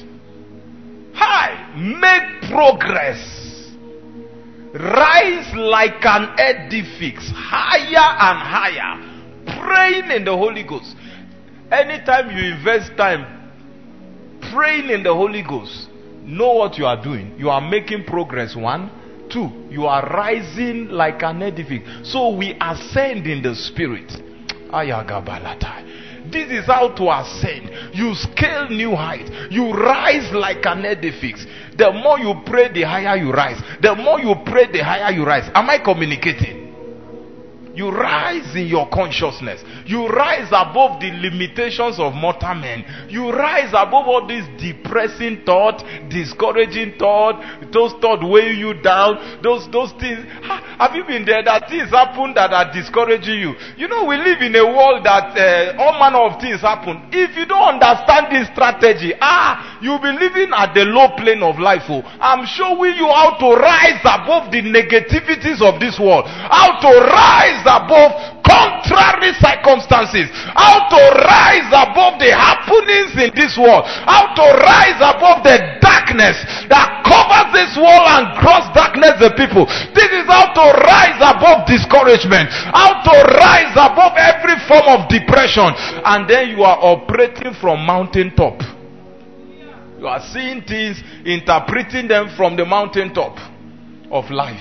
Make progress. Rise like an edifice, higher and higher. praying in the Holy Ghost. Anytime you invest time praying in the Holy Ghost, know what you are doing. You are making progress. 1, 2, you are rising like an edifice. So we ascend in the spirit. Ayagabalata. This is how to ascend. You scale new heights. You rise like an edifice. The more you pray, the higher you rise. The more you pray, the higher you rise. Am I communicating? You rise in your consciousness. You rise above the limitations of mortal men. You rise above all these depressing thoughts, discouraging thoughts, those thoughts weighing you down, those things. Have you been there that things happen that are discouraging you? You know, we live in a world that all manner of things happen. If you don't understand this strategy, you'll be living at the low plane of life. I'm showing you how to rise above the negativities of this world. How to rise above contrary circumstances, how to rise above the happenings in this world, how to rise above the darkness that covers this world and gross darkness the people. This is how to rise above discouragement, how to rise above every form of depression. And then you are operating from mountaintop. You are seeing things, interpreting them from the mountaintop of life.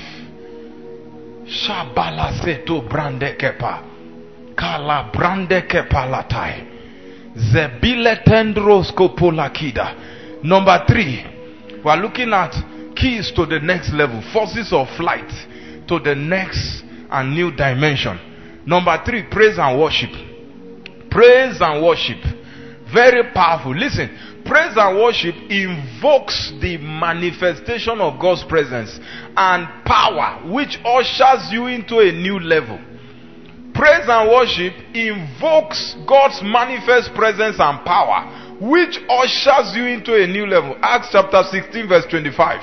Shabala seto brande kepa, kala brande kepa latai, zebile tendros kopolakida. Number 3, we are looking at keys to the next level, forces of flight to the next and new dimension. Number 3, praise and worship. Praise and worship, very powerful. Listen. Praise and worship invokes the manifestation of God's presence and power, which ushers you into a new level. Praise and worship invokes God's manifest presence and power, which ushers you into a new level. Acts chapter 16 verse 25.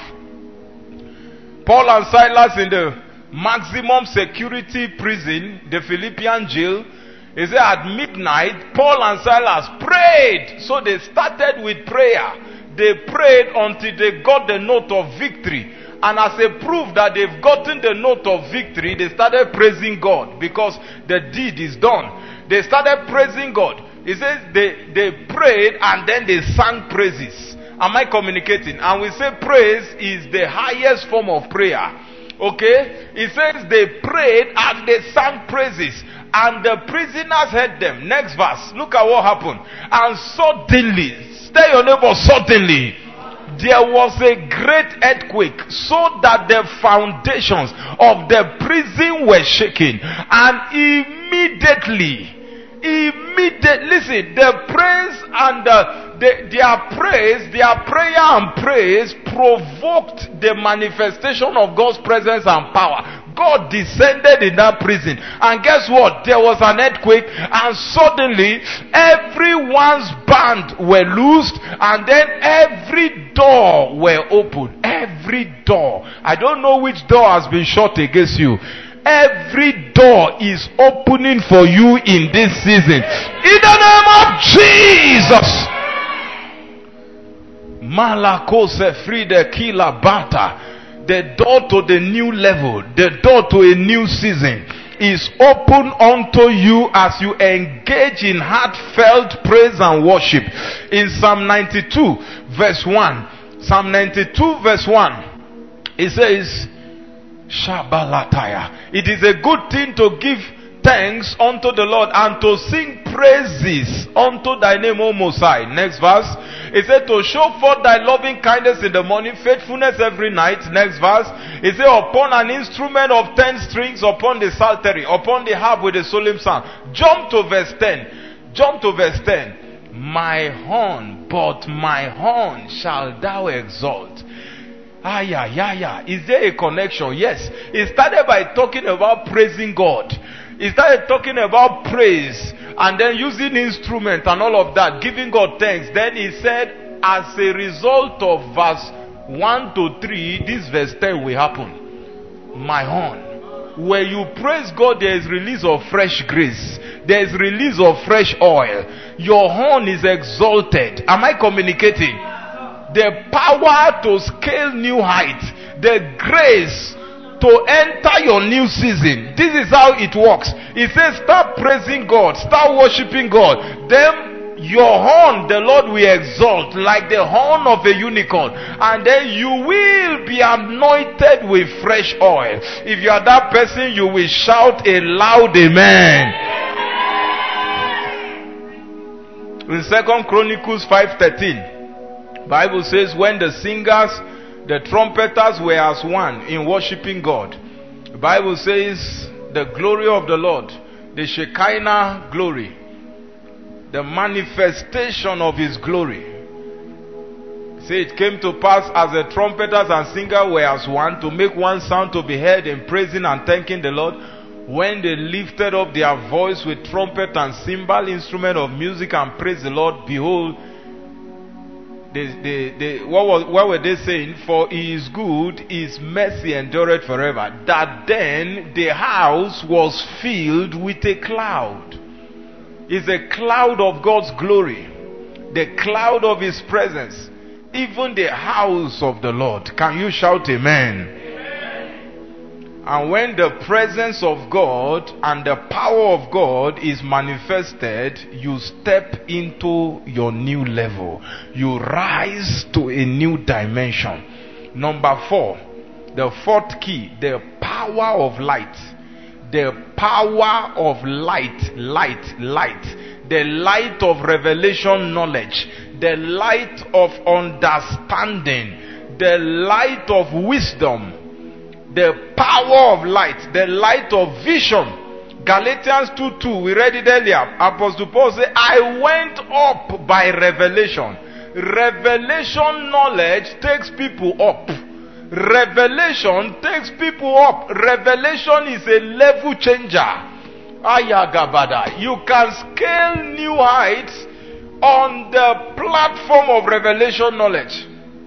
Paul and Silas in the maximum security prison, the Philippian jail, he said at midnight, Paul and Silas prayed. So they started with prayer. They prayed until they got the note of victory. And as a proof that they've gotten the note of victory, they started praising God because the deed is done. They started praising God. He says they prayed and then they sang praises. Am I communicating? And we say praise is the highest form of prayer. Okay? He says they prayed and they sang praises. And the prisoners heard them. Next verse. Look at what happened. And suddenly, stay your neighbor, suddenly, there was a great earthquake, so that the foundations of the prison were shaken. And immediately, listen, the praise and their prayer and praise provoked the manifestation of God's presence and power. God descended in that prison, and guess what? There was an earthquake, and suddenly everyone's band were loosed, and then every door were opened. Every door. I don't know which door has been shut against you. Every door is opening for you in this season. In the name of Jesus. Malakose Fride Kila Bata. The door to the new level, the door to a new season is open unto you as you engage in heartfelt praise and worship. In Psalm 92 verse 1, Psalm 92 verse 1, it says, Shabalataya. It is a good thing to give thanks unto the Lord and to sing praises unto thy name, O Most High. Next verse. It said to show forth thy loving kindness in the morning, faithfulness every night. Next verse. It said upon an instrument of 10 strings, upon the psaltery, upon the harp with a solemn sound. Jump to verse 10. Jump to verse 10. My horn, but my horn shall thou exalt. Is there a connection? Yes. It started by talking about praising God. He started talking about praise and then using instruments and all of that, giving God thanks. Then he said, as a result of verse 1 to 3, this verse 10 will happen. My horn. Where you praise God, there is release of fresh grace. There is release of fresh oil. Your horn is exalted. Am I communicating? The power to scale new heights. The grace to enter your new season, this is how it works. It says start praising God, start worshiping God. Then your horn the Lord will exalt like the horn of a unicorn, and then you will be anointed with fresh oil. If you are that person, you will shout a loud amen. In 2 Chronicles 5:13, Bible says when the singers, the trumpeters were as one in worshiping God, the Bible says the glory of the Lord, the Shekinah glory, the manifestation of his glory. Say it came to pass as the trumpeters and singers were as one to make one sound to be heard in praising and thanking the Lord. When they lifted up their voice with trumpet and cymbal, instrument of music, and praised the Lord, behold, what were they saying? For he is good, his mercy endureth forever. That then the house was filled with a cloud. It's a cloud of God's glory, the cloud of his presence, even the house of the Lord. Can you shout amen? Amen. And when the presence of God and the power of God is manifested, you step into your new level. You rise to a new dimension. Number 4, the fourth key, the power of light. The power of light. The light of revelation knowledge. The light of understanding. The light of wisdom. The power of light. The light of vision. Galatians 2:2, we read it earlier. Apostle Paul said, I went up by revelation. Revelation knowledge takes people up. Revelation takes people up. Revelation is a level changer. Ayagabada. You can scale new heights on the platform of revelation knowledge.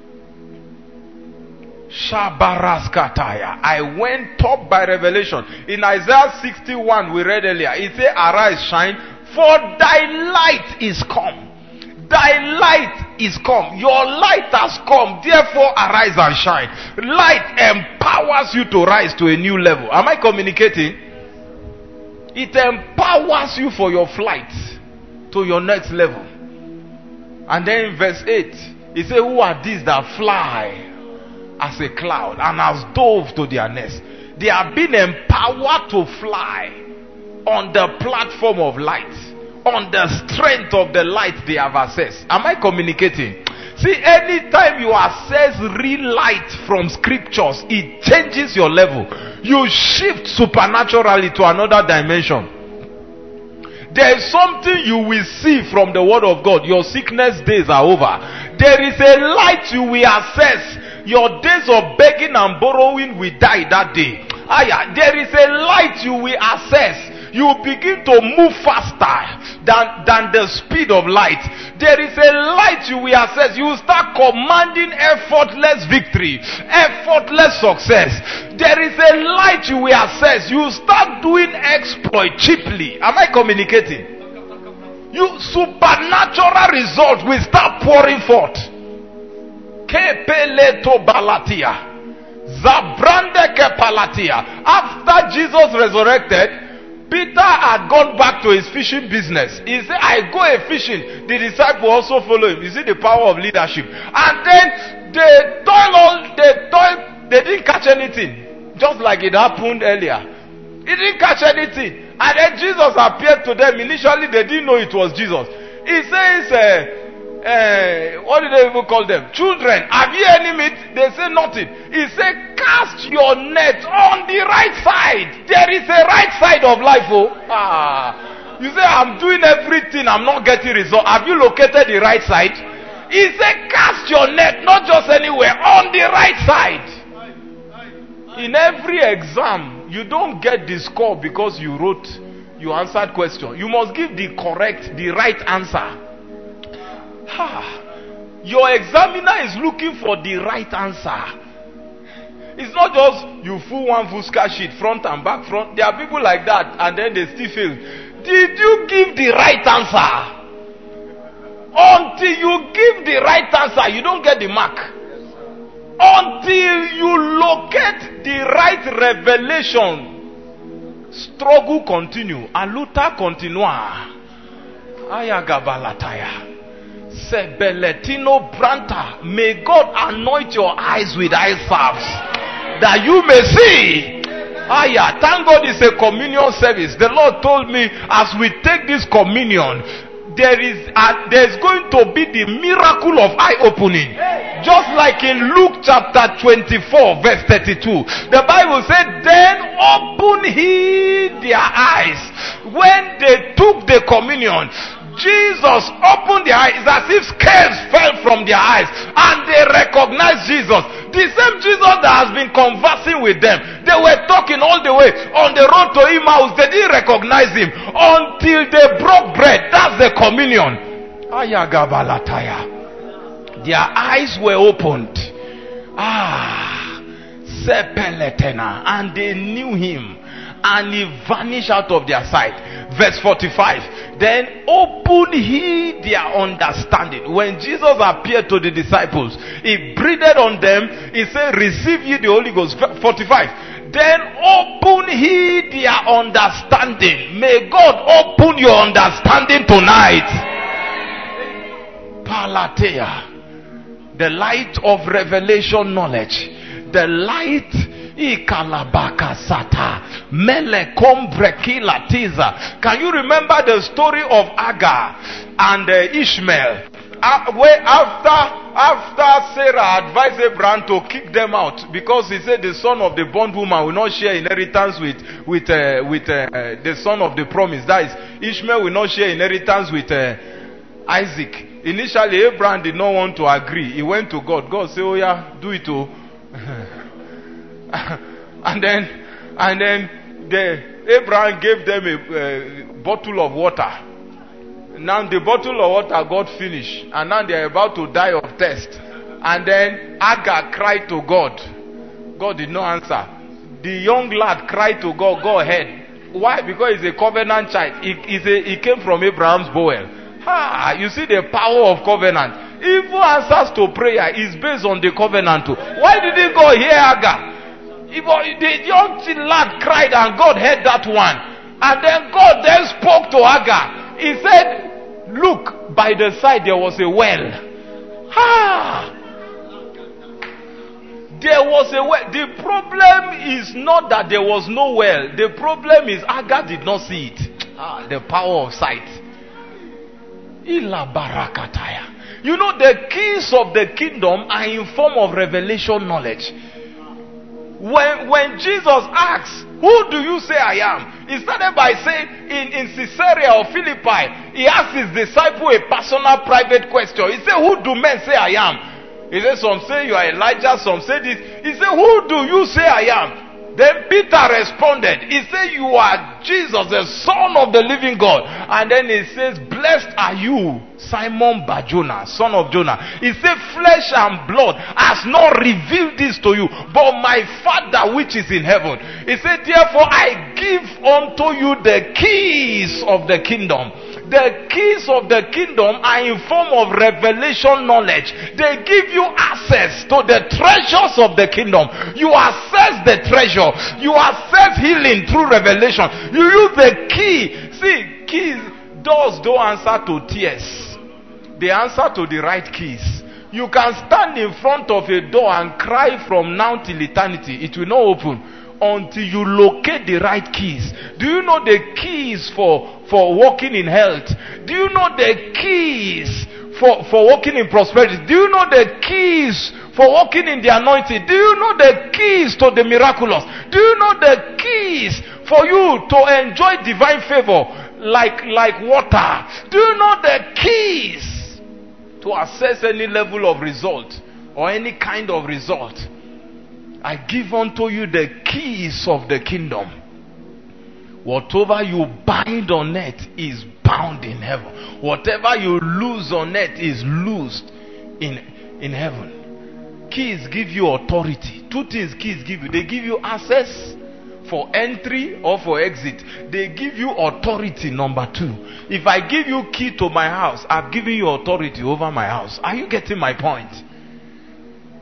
Shabaraskataya. I went up by revelation. In Isaiah 61, we read earlier, it says, arise, shine, for thy light is come. Thy light is come. Your light has come. Therefore, arise and shine. Light empowers you to rise to a new level. Am I communicating? It empowers you for your flight to your next level. And then in verse 8, it says, who are these that fly as a cloud and as dove to their nest? They have been empowered to fly on the platform of light, on the strength of the light they have accessed. Am I communicating? See, anytime you access real light from scriptures, it changes your level. You shift supernaturally to another dimension. There is something you will see from the word of God. Your sickness days are over. There is a light you will access. Your days of begging and borrowing will die that day. There is a light you will access. You begin to move faster than the speed of light. There is a light you will access. You will start commanding effortless victory, effortless success. There is a light you will access. You will start doing exploit cheaply. Am I communicating? You supernatural results will start pouring forth. Kepeleto balatia. Zabrande kepalatia. After Jesus resurrected, Peter had gone back to his fishing business. He said, I go a fishing. The disciple also follow him. You see the power of leadership. And then they didn't catch anything. Just like it happened earlier. He didn't catch anything. And then Jesus appeared to them. Initially they didn't know it was Jesus. He says, what did they even call them? Children, have you any meat? They say nothing. He said, cast your net on the right side. There is a right side of life. You say, I'm doing everything, I'm not getting results. Have you located the right side? He said, cast your net, not just anywhere, on the right side. In every exam, you don't get the score because you answered question. You must give the right answer. Your examiner is looking for the right answer. It's not just you full one Fusca sheet front and back front. There are people like that and then they still fail. Did you give the right answer? Until you give the right answer, you don't get the mark. Until you locate the right revelation, struggle continue. Aluta continua. Ayagabalataya. Sebeletino Branta. May God anoint your eyes with eye salves that you may see. Thank God it's a communion service. The Lord told me as we take this communion, there's going to be the miracle of eye opening. Just like in Luke chapter 24 verse 32. The Bible said, then open he their eyes. When they took the communion, Jesus opened their eyes as if scales fell from their eyes and they recognized Jesus. The same Jesus that has been conversing with them. They were talking all the way on the road to Emmaus. They didn't recognize him until they broke bread. That's the communion. Ayagabalataya. Their eyes were opened. Sepeletena. And they knew him. And he vanished out of their sight. Verse 45. Then opened he their understanding. When Jesus appeared to the disciples, he breathed on them. He said, receive ye the Holy Ghost. 45. Then open he their understanding. May God open your understanding tonight. Palatea. The light of revelation knowledge. The light. Can you remember the story of Agar and Ishmael? Where after Sarah advised Abraham to kick them out because he said the son of the bondwoman will not share inheritance with the son of the promise. That is, Ishmael will not share inheritance with Isaac. Initially, Abraham did not want to agree. He went to God. God said, "Oh yeah, do it too." and then Abraham gave them a bottle of water. Now the bottle of water got finished, and now they are about to die of thirst. And then Agar cried to God. God did not answer. The young lad cried to God. Go ahead. Why? Because he's a covenant child. He came from Abraham's bowel. You see the power of covenant. Even answers to prayer is based on the covenant too. Why didn't God hear Agar? The young lad cried and God heard that one. And then God then spoke to Agar. He said, look, by the side there was a well. There was a well. The problem is not that there was no well. The problem is Agar did not see it. The power of sight. Ila barakataya. You know, the keys of the kingdom are in form of revelation knowledge. When Jesus asks, who do you say I am? He started by saying, in Caesarea or Philippi, he asked his disciple a personal private question. He said, who do men say I am? He said, some say you are Elijah, some say this. He said, who do you say I am? Then Peter responded. He said, you are Jesus, the Son of the living God. And then he says, blessed are you, Simon Bar-Jonah, son of Jonah. He said, flesh and blood has not revealed this to you, but my Father which is in heaven. He said, therefore I give unto you the keys of the kingdom. The keys of the kingdom are in form of revelation knowledge. They give you access to the treasures of the kingdom. You access the treasure. You access healing through revelation. You use the key. See, keys, doors don't answer to tears. They answer to the right keys. You can stand in front of a door and cry from now till eternity. It will not open until you locate the right keys. Do you know the keys for walking in health? Do you know the keys for walking in prosperity? Do you know the keys for walking in the anointing? Do you know the keys to the miraculous? Do you know the keys for you to enjoy divine favor like water? Do you know the keys to assess any level of result or any kind of result? I give unto you the keys of the kingdom. Whatever you bind on earth is bound in heaven. Whatever you loose on earth is loosed in heaven. Keys give you authority. Two things keys give you. They give you access for entry or for exit. They give you authority, number two. If I give you key to my house, I've given you authority over my house. Are you getting my point?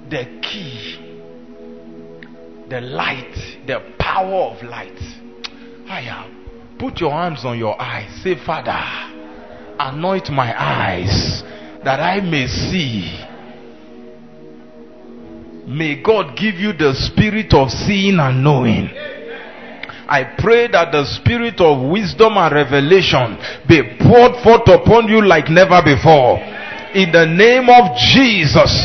the key, the light, the power of light. Put your hands on your eyes. Say, Father, anoint my eyes that I may see. May God give you the spirit of seeing and knowing. I pray that the spirit of wisdom and revelation be poured forth upon you like never before. In the name of Jesus.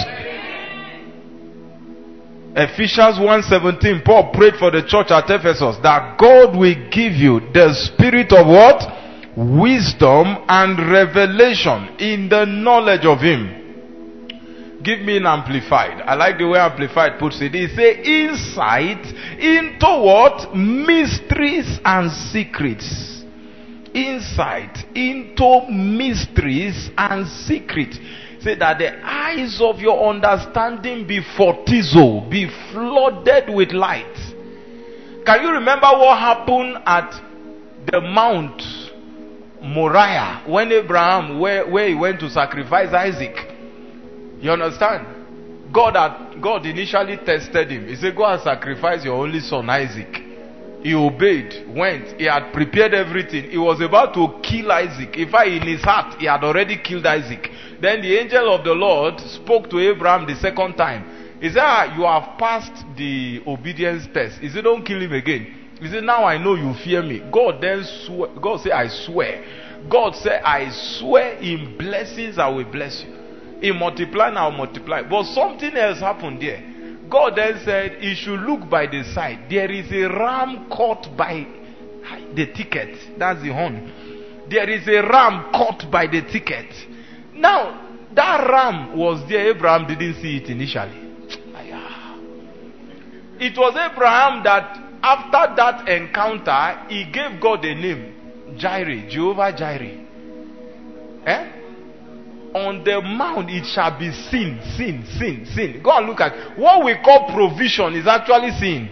Ephesians 1:17, Paul prayed for the church at Ephesus that God will give you the spirit of what? Wisdom and revelation in the knowledge of Him. Give me an amplified. I like the way amplified puts it. It says insight into what? Mysteries and secrets. Insight into mysteries and secrets. Say that the eyes of your understanding be fortizo, be flooded with light. Can you remember what happened at the Mount Moriah when Abraham, where he went to sacrifice Isaac? You understand? God initially tested him. He said, go and sacrifice your only son Isaac. He obeyed, went. He had prepared everything. He was about to kill Isaac. In fact, in his heart, he had already killed Isaac. Then the angel of the Lord spoke to Abraham the second time. He said, you have passed the obedience test. He said, don't kill him again. He said, now I know you fear me. God said, I swear. God said, I swear in blessings I will bless you. In multiplying, I'll multiply. But something else happened there. God then said, he should look by the side. There is a ram caught by the thicket. That's the horn. There is a ram caught by the thicket. Now, that ram was there. Abraham didn't see it initially. It was Abraham that after that encounter, he gave God a name. Jireh, Jehovah Jireh. On the mount it shall be seen. Go and look at what we call provision is actually seen.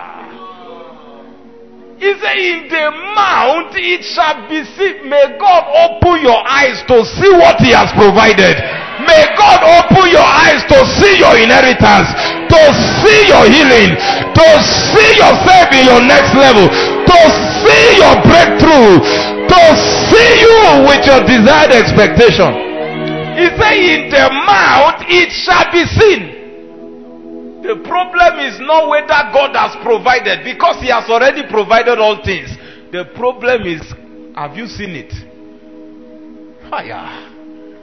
He said, in the mount it shall be seen. May God open your eyes to see what He has provided. May God open your eyes to see your inheritance, to see your healing, to see yourself in your next level, to see your breakthrough, to see you with your desired expectation. He said, in the mount it shall be seen. The problem is not whether God has provided, because He has already provided all things. The problem is, have you seen it? Fire.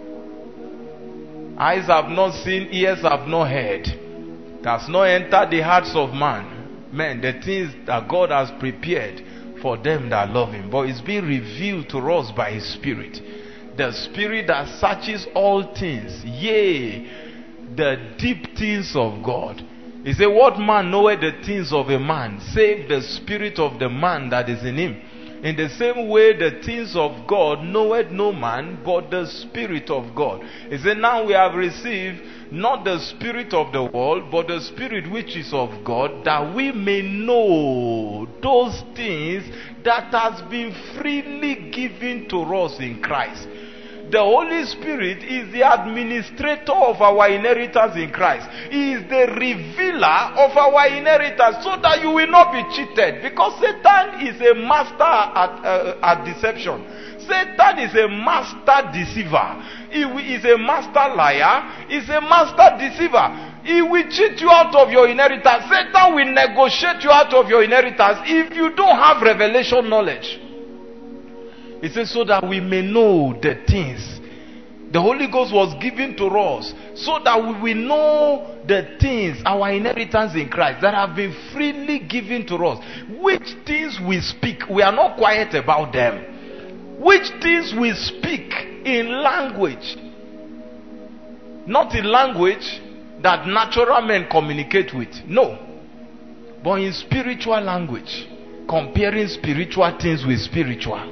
Eyes have not seen, ears have not heard. It has not entered the hearts of man. Men, the things that God has prepared for them that love Him. But it's being revealed to us by His Spirit. The Spirit that searches all things, yea, the deep things of God. He said, what man knoweth the things of a man, save the spirit of the man that is in him? In the same way, the things of God knoweth no man, but the Spirit of God. He said, now we have received not the spirit of the world, but the Spirit which is of God, that we may know those things that has been freely given to us in Christ. The Holy Spirit is the administrator of our inheritance in Christ. He is the revealer of our inheritance, so that you will not be cheated. Because Satan is a master at deception. Satan is a master deceiver. He is a master liar. He is a master deceiver. He will cheat you out of your inheritance. Satan will negotiate you out of your inheritance if you don't have revelation knowledge. It says, so that we may know the things. The Holy Ghost was given to us so that we will know the things, our inheritance in Christ, that have been freely given to us. Which things we speak, we are not quiet about them. Which things we speak in language. Not in language that natural men communicate with. No. But in spiritual language. Comparing spiritual things with spiritual.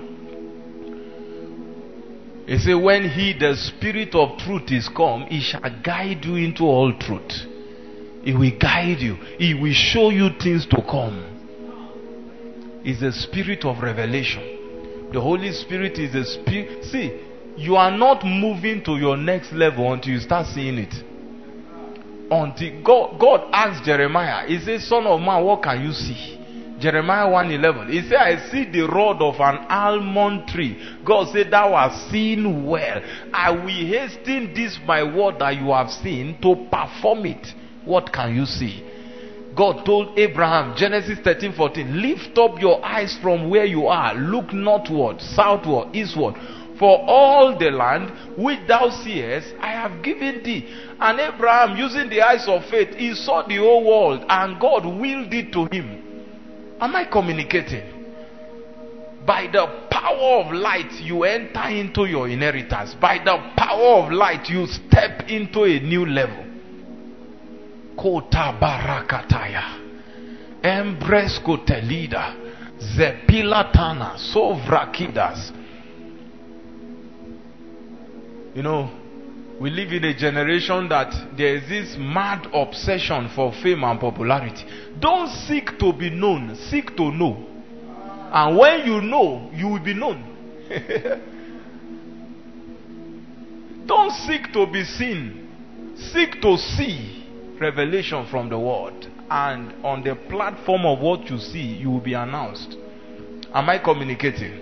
He said, when He, the Spirit of truth, is come, He shall guide you into all truth. He will guide you. He will show you things to come. It's the Spirit of revelation. The Holy Spirit is the Spirit. See, you are not moving to your next level until you start seeing it. Until God asked Jeremiah, he said, Son of man, what can you see? Jeremiah 1:11. He said, I see the rod of an almond tree. God said, thou hast seen well. I will hasten this my word that you have seen to perform it. What can you see? God told Abraham, Genesis 13:14, lift up your eyes from where you are. Look northward, southward, eastward. For all the land which thou seest, I have given thee. And Abraham, using the eyes of faith, he saw the whole world, and God willed it to him. Am I communicating? By the power of light, you enter into your inheritance. By the power of light, you step into a new level. Kota barakataya, embresko telida, zepilatana, sovrakidas. You know, we live in a generation that there is this mad obsession for fame and popularity. Don't seek to be known, seek to know. And when you know, you will be known. Don't seek to be seen, seek to see revelation from the word. And on the platform of what you see, you will be announced. Am I communicating?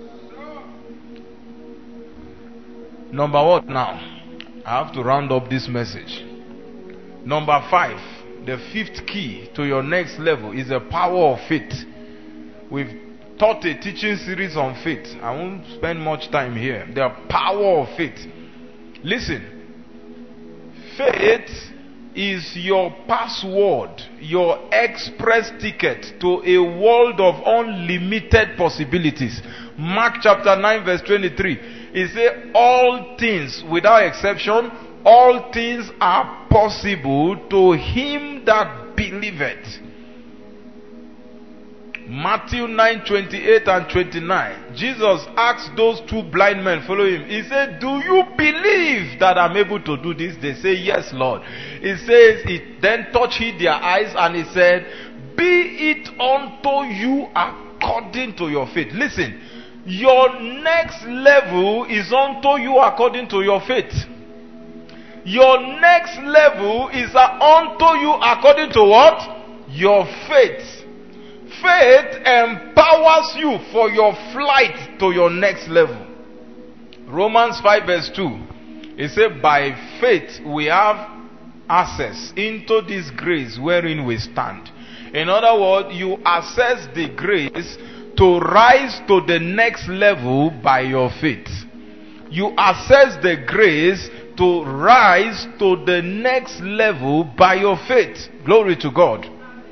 Number what now? I have to round up this message. Number 5, the 5th key to your next level is the power of faith. We've taught a teaching series on faith. I won't spend much time here. The power of faith. Listen, faith is your password, your express ticket to a world of unlimited possibilities. Mark chapter 9 verse 23. It says, all things, without exception, all things are possible to him that believeth. Matthew 9:28 and 29. Jesus asked those 2 blind men follow him. He said, do you believe that I'm able to do this? They say, yes, Lord. He says, he then touched their eyes and he said, be it unto you according to your faith. Listen, your next level is unto you according to your faith. Your next level is unto you according to what? Your faith. Faith empowers you for your flight to your next level. Romans 5 verse 2. It said, by faith we have access into this grace wherein we stand. In other words, you access the grace to rise to the next level by your faith. You access the grace to rise to the next level by your faith. Glory to God.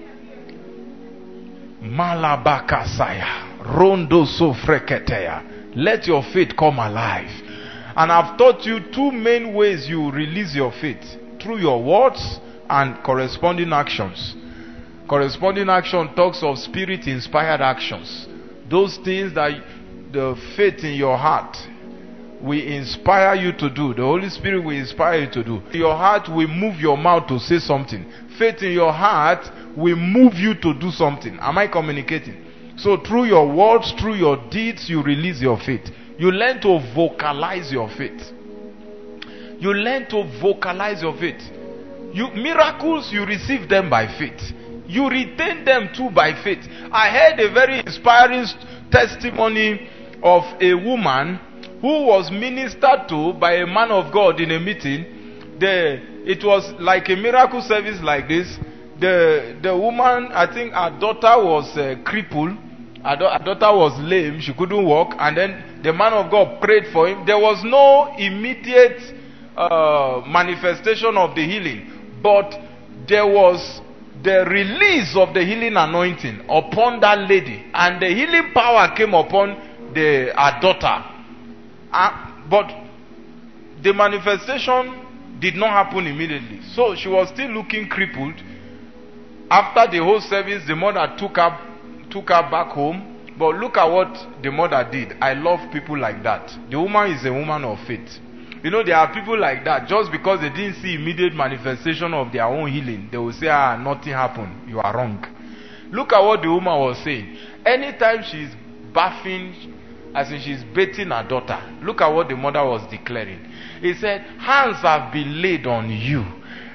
Malabakasaya, rondo sofreketeya. Let your faith come alive. And I've taught you 2 main ways you release your faith: through your words and corresponding actions. Corresponding action talks of spirit-inspired actions. Those things that the faith in your heart will inspire you to do. The Holy Spirit will inspire you to do. Your heart will move your mouth to say something. Faith in your heart will move you to do something. Am I communicating? So through your words, through your deeds, you release your faith. You learn to vocalize your faith. You learn to vocalize your faith. Miracles, you receive them by faith. You retain them too by faith. I heard a very inspiring testimony of a woman who was ministered to by a man of God in a meeting. It was like a miracle service like this. The woman, I think her daughter was crippled. Her daughter was lame. She couldn't walk. And then the man of God prayed for him. There was no immediate manifestation of the healing. But there was the release of the healing anointing upon that lady. And the healing power came upon her daughter. But the manifestation did not happen immediately. So she was still looking crippled. After the whole service, the mother took her back home. But look at what the mother did. I love people like that. The woman is a woman of faith. You know, there are people like that. Just because they didn't see immediate manifestation of their own healing, they will say, nothing happened. You are wrong. Look at what the woman was saying. Anytime she's bathing, as in she's bathing her daughter, look at what the mother was declaring. He said, hands have been laid on you.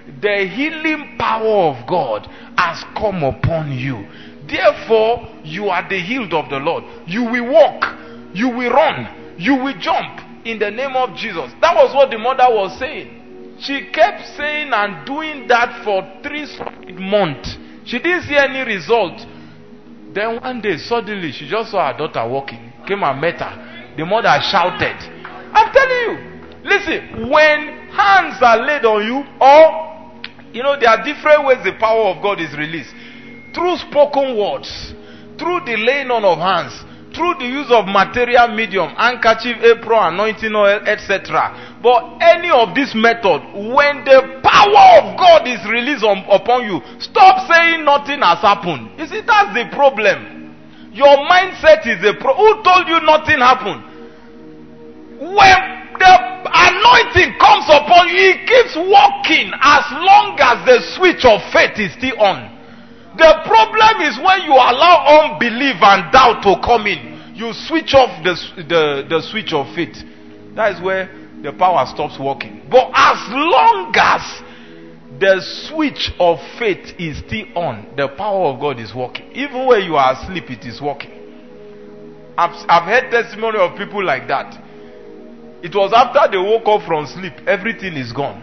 the healing power of God has come upon you. Therefore, you are the healed of the Lord. You will walk, you will run, you will jump in the name of Jesus. That was what the mother was saying. She kept saying and doing that for 3 months. She didn't see any result. Then one day, suddenly, she just saw her daughter walking. Came and met her. The mother shouted. I'm telling you, listen, when hands are laid on you, or, there are different ways the power of God is released. Through spoken words, through the laying on of hands, through the use of material medium, handkerchief, apron, anointing oil, etc. But any of this method, when the power of God is released upon you, stop saying nothing has happened. You see, that's the problem. Your mindset is the problem. Who told you nothing happened? When the anointing comes upon you, it keeps working as long as the switch of faith is still on. The problem is when you allow unbelief and doubt to come in, you switch off the switch of faith. That is where the power stops working. But as long as the switch of faith is still on, the power of God is working. Even when you are asleep, it is working. I've heard testimony of people like that. It was after they woke up from sleep, everything is gone.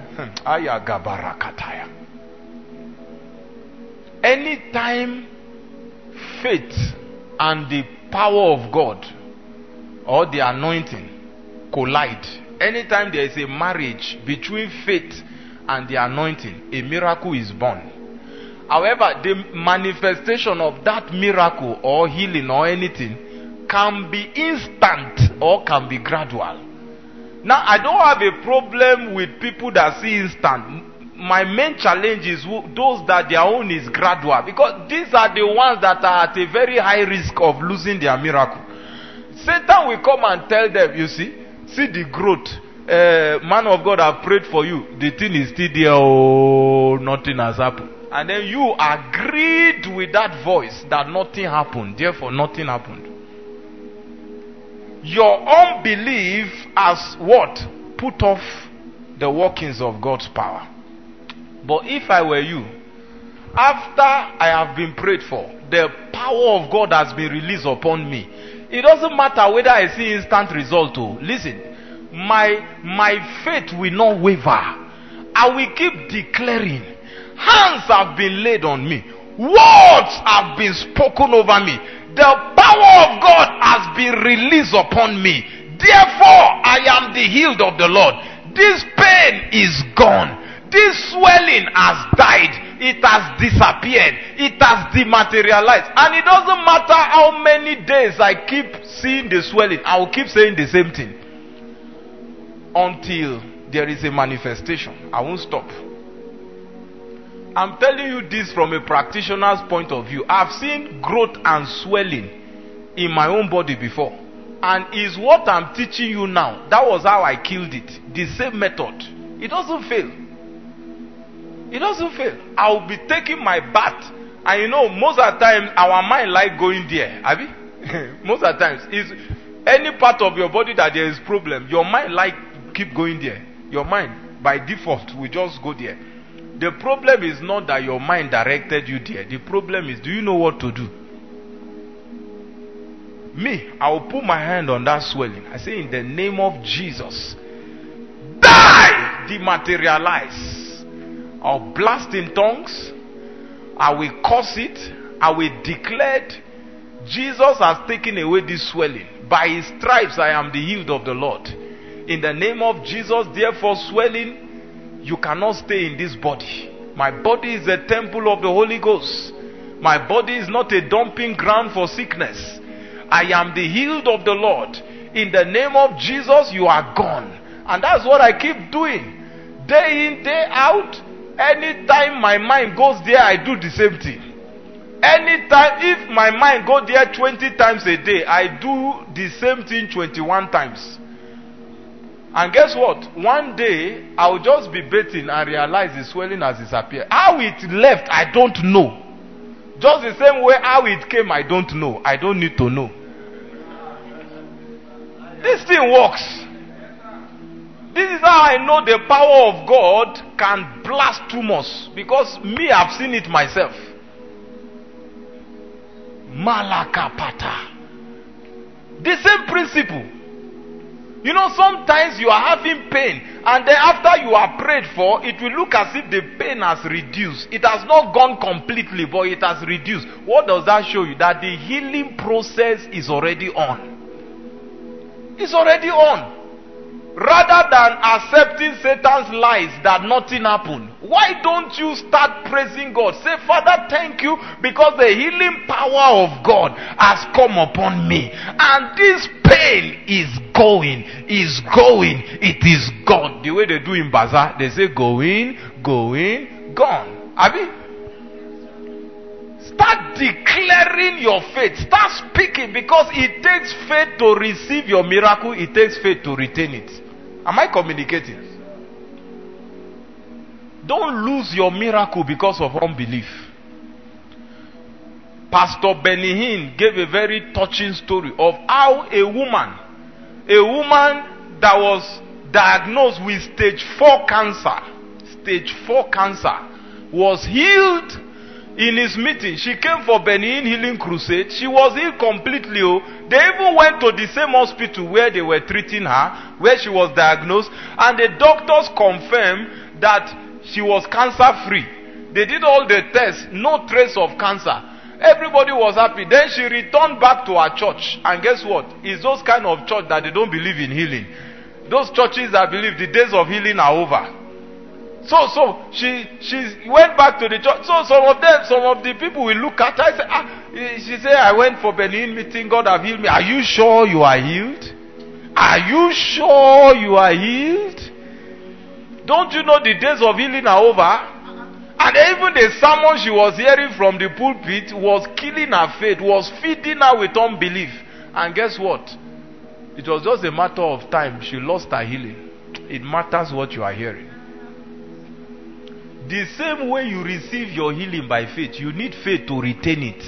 Anytime faith and the power of God or the anointing collide, anytime there is a marriage between faith and the anointing, a miracle is born. However, the manifestation of that miracle or healing or anything can be instant or can be gradual. Now, I don't have a problem with people that see instant. My main challenge is those that their own is gradual, because these are the ones that are at a very high risk of losing their miracle. Satan will come and tell them, you see the growth. Man of God, I've prayed for you. The thing is still there. Oh, nothing has happened. And then you agreed with that voice that nothing happened. Therefore, nothing happened. Your unbelief has what? Put off the workings of God's power. But if I were you, after I have been prayed for, the power of God has been released upon me. It doesn't matter whether I see instant result. Listen, my faith will not waver. I will keep declaring. Hands have been laid on me. Words have been spoken over me. The power of God has been released upon me. Therefore, I am the healed of the Lord. This pain is gone. This swelling has died. It has disappeared. It has dematerialized. And it doesn't matter how many days I keep seeing the swelling. I will keep saying the same thing until there is a manifestation. I won't stop. I'm telling you this from a practitioner's point of view. I've seen growth and swelling in my own body before. And is what I'm teaching you now. That was how I killed it. The same method. It doesn't fail. It doesn't fail. I'll be taking my bath. And most of the time, our mind like going there. Abi? Most of the times, is any part of your body that there is problem, your mind like keep going there. Your mind, by default, will just go there. The problem is not that your mind directed you there. The problem is, do you know what to do? Me, I will put my hand on that swelling. I say, in the name of Jesus, die! Dematerialize. I'll blast in tongues. I will curse it. I will declare it. Jesus has taken away this swelling. By his stripes I am the healed of the Lord. In the name of Jesus, therefore swelling, you cannot stay in this body. My body is a temple of the Holy Ghost. My body is not a dumping ground for sickness. I am the healed of the Lord. In the name of Jesus, you are gone. And that's what I keep doing. Day in, day out. Anytime my mind goes there, I do the same thing. Anytime, if my mind goes there 20 times a day, I do the same thing 21 times. And guess what? One day, I'll just be bathing and realize the swelling has disappeared. How it left, I don't know. Just the same way how it came, I don't know. I don't need to know. This thing works. This is how I know the power of God can blast tumors. Because me, I've seen it myself. Malakapata. The same principle. You know, sometimes you are having pain, and then after you are prayed for, it will look as if the pain has reduced. It has not gone completely, but it has reduced. What does that show you? That the healing process is already on. It's already on. Rather than accepting Satan's lies that nothing happened, why don't you start praising God? Say, Father, thank you because the healing power of God has come upon me. And this pain is going, it is gone. The way they do in Bazaar, they say going, gone. Abi? Start declaring your faith. Start speaking, because it takes faith to receive your miracle. It takes faith to retain it. Am I communicating? Don't lose your miracle because of unbelief. Pastor Benny Hinn gave a very touching story of how a woman that was diagnosed with stage 4 cancer, was healed in his meeting. She came for Benny Hinn Healing Crusade. She was healed completely. They even went to the same hospital where they were treating her, where she was diagnosed, and the doctors confirmed that she was cancer free. They did all the tests, no trace of cancer. Everybody was happy. Then she returned back to her church, and guess what? It's those kind of church that they don't believe in healing. Those churches that believe the days of healing are over. So she went back to the church. So some of the people will look at her and say, she said, I went for Benny Hinn meeting, God have healed me. Are you sure you are healed? Are you sure you are healed? Don't you know the days of healing are over? And even the sermon she was hearing from the pulpit was killing her faith, was feeding her with unbelief. And guess what? It was just a matter of time. She lost her healing. It matters what you are hearing. The same way you receive your healing by faith, you need faith to retain it.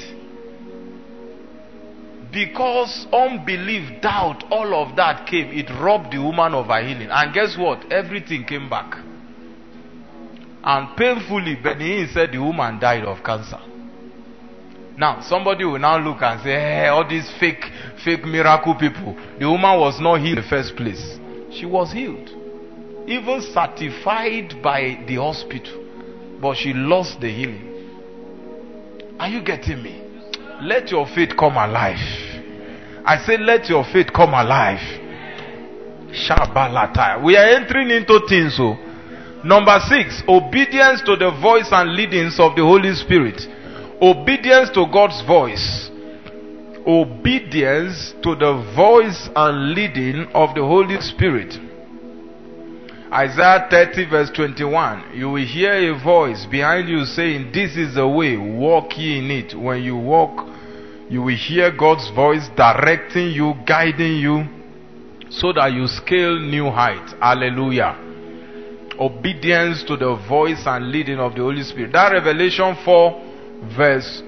Because unbelief, doubt, all of that came, it robbed the woman of her healing. And guess what? Everything came back. And painfully, Benny Hinn said the woman died of cancer. Now, somebody will now look and say, hey, all these fake miracle people. The woman was not healed in the first place. She was healed. Even certified by the hospital. But she lost the healing. Are you getting me? Let your faith come alive. I say, let your faith come alive. Shabalata. We are entering into things. So, number 6, obedience to the voice and leadings of the Holy Spirit. Obedience to God's voice. Obedience to the voice and leading of the Holy Spirit. Isaiah 30 verse 21. You will hear a voice behind you saying, this is the way, walk ye in it. When you walk, you will hear God's voice directing you, guiding you, so that you scale new heights. Hallelujah. Obedience to the voice and leading of the Holy Spirit. That Revelation 4 verse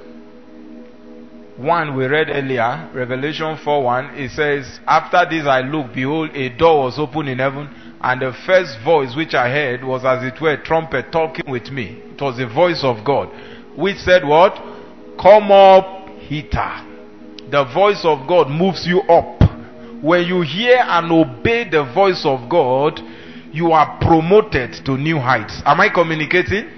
1 we read earlier, Revelation 4:1, it says, after this I looked, behold, a door was opened in heaven, and the first voice which I heard was as it were a trumpet talking with me. It was the voice of God, which said what? Come up hither. The voice of God moves you up. When you hear and obey the voice of God, you are promoted to new heights. Am I communicating?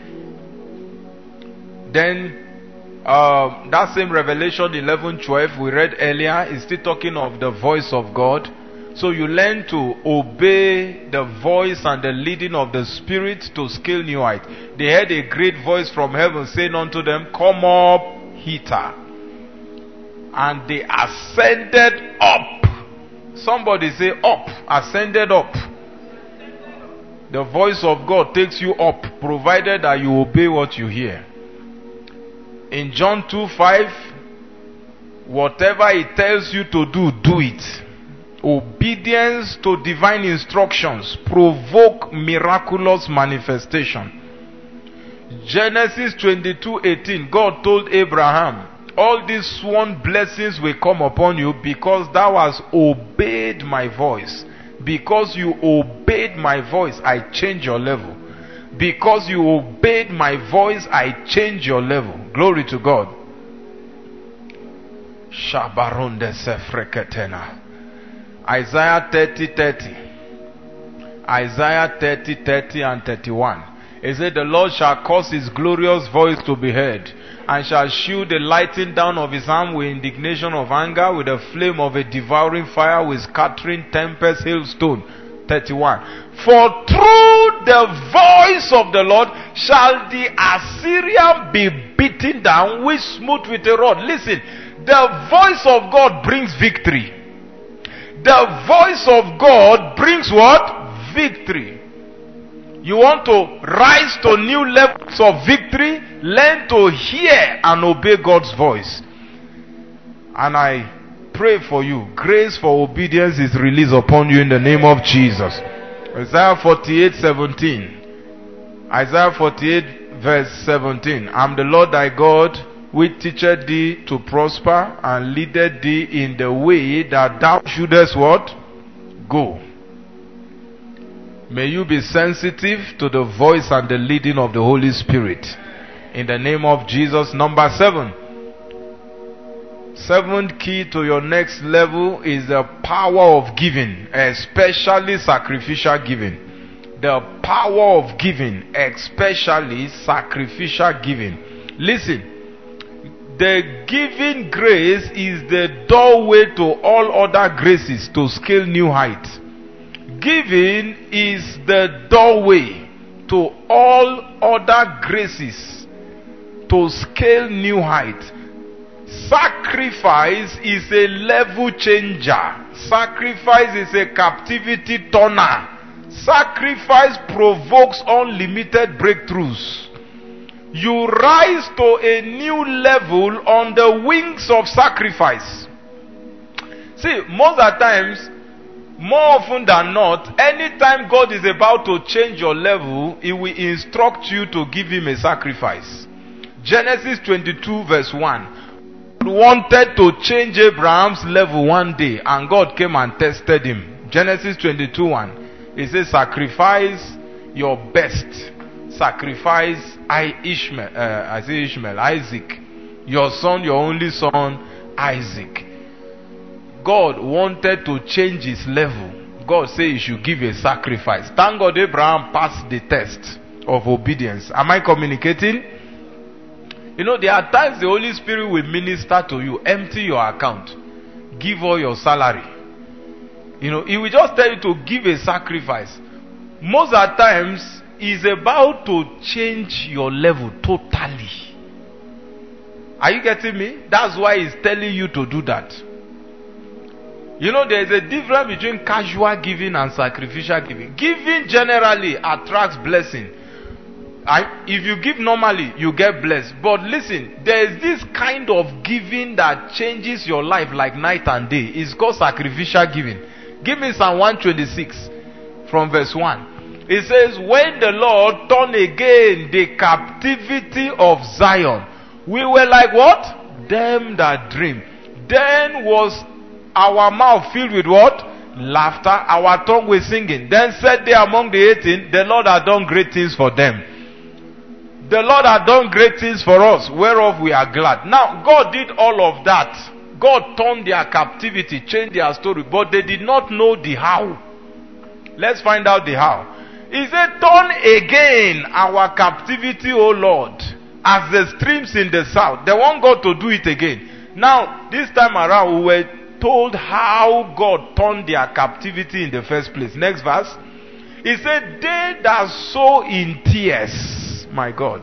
Then that same Revelation 11:12 we read earlier is still talking of the voice of God. So you learn to obey the voice and the leading of the Spirit to scale new heights. They heard a great voice from heaven saying unto them, come up hither. And they ascended up. Somebody say up. Ascended up. The voice of God takes you up, provided that you obey what you hear. In John 2:5, whatever it tells you to do, do it. Obedience to divine instructions provoke miraculous manifestation. Genesis 22:18, God told Abraham, all these sworn blessings will come upon you because thou hast obeyed my voice. Because you obeyed my voice, I change your level. Because you obeyed my voice, I change your level. Glory to God. Shabaronde sefreketena. Isaiah 30:30. Isaiah 30:30 and 31. It said, the Lord shall cause his glorious voice to be heard, and shall shield the lighting down of his arm with indignation of anger, with the flame of a devouring fire, with scattering tempest, hailstone. 31. For through the voice of the Lord shall the Assyrian be beaten down, which smote with a rod. Listen, the voice of God brings victory. The voice of God brings what? Victory. You want to rise to new levels of victory? Learn to hear and obey God's voice. And I pray for you. Grace for obedience is released upon you in the name of Jesus. Isaiah 48:17. Isaiah 48 verse 17. I'm the Lord thy God, which teacheth thee to prosper, and leadeth thee in the way that thou shouldest what? Go. May you be sensitive to the voice and the leading of the Holy Spirit. In the name of Jesus. Number 7. Seventh key to your next level is the power of giving, especially sacrificial giving. The power of giving, especially sacrificial giving. Listen, the giving grace is the doorway to all other graces to scale new heights. Giving is the doorway to all other graces to scale new heights. Sacrifice is a level changer. Sacrifice is a captivity turner. Sacrifice provokes unlimited breakthroughs. You rise to a new level on the wings of sacrifice. See, most of the times, more often than not, anytime God is about to change your level, He will instruct you to give Him a sacrifice. Genesis 22 verse 1. God wanted to change Abraham's level one day, and God came and tested him. Genesis 22:1. It says, sacrifice your best. Sacrifice Isaac. Your son, your only son, Isaac. God wanted to change his level. God said he should give a sacrifice. Thank God Abraham passed the test of obedience. Am I communicating? You know, there are times the Holy Spirit will minister to you. Empty your account. Give all your salary. You know, He will just tell you to give a sacrifice. Most of the times, He's about to change your level totally. Are you getting me? That's why He's telling you to do that. You know, there is a difference between casual giving and sacrificial giving. Giving generally attracts blessing. If you give normally, you get blessed. But listen, there is this kind of giving that changes your life like night and day. It's called sacrificial giving. Give me Psalm 126 from verse 1. It says, when the Lord turned again the captivity of Zion, we were like what? Them that dream. Then was our mouth filled with what? Laughter. Our tongue was singing. Then said they among the 18, the Lord hath done great things for them. The Lord hath done great things for us, whereof we are glad. Now, God did all of that. God turned their captivity, changed their story, but they did not know the how. Let's find out the how. He said, turn again our captivity, O Lord, as the streams in the south. They want God to do it again. Now, this time around, we were told how God turned their captivity in the first place. Next verse. He said, they that sow in tears, my God,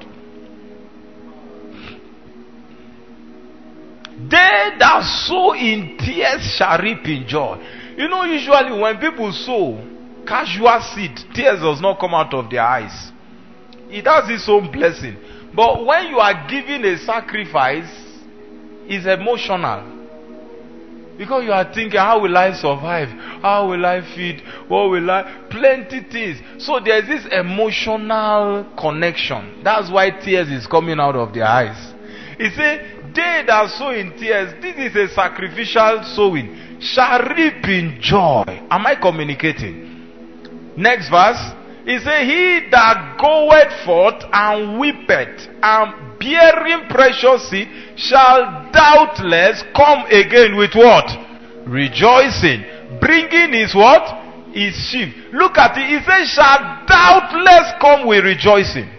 they that sow in tears shall reap in joy. You know, usually when people sow casual seed, tears does not come out of their eyes. It has its own blessing. But when you are giving a sacrifice, it's emotional. Because you are thinking, how will I survive? How will I feed? What will I? Plenty things. So there's this emotional connection. That's why tears is coming out of their eyes. He said, they that sow in tears, this is a sacrificial sowing, shall reap in joy. Am I communicating? Next verse. He said, he that goeth forth and weepeth and bearing precious seed shall doubtless come again with what? Rejoicing. Bringing his what? His sheaf. Look at it. He says, shall doubtless come with rejoicing.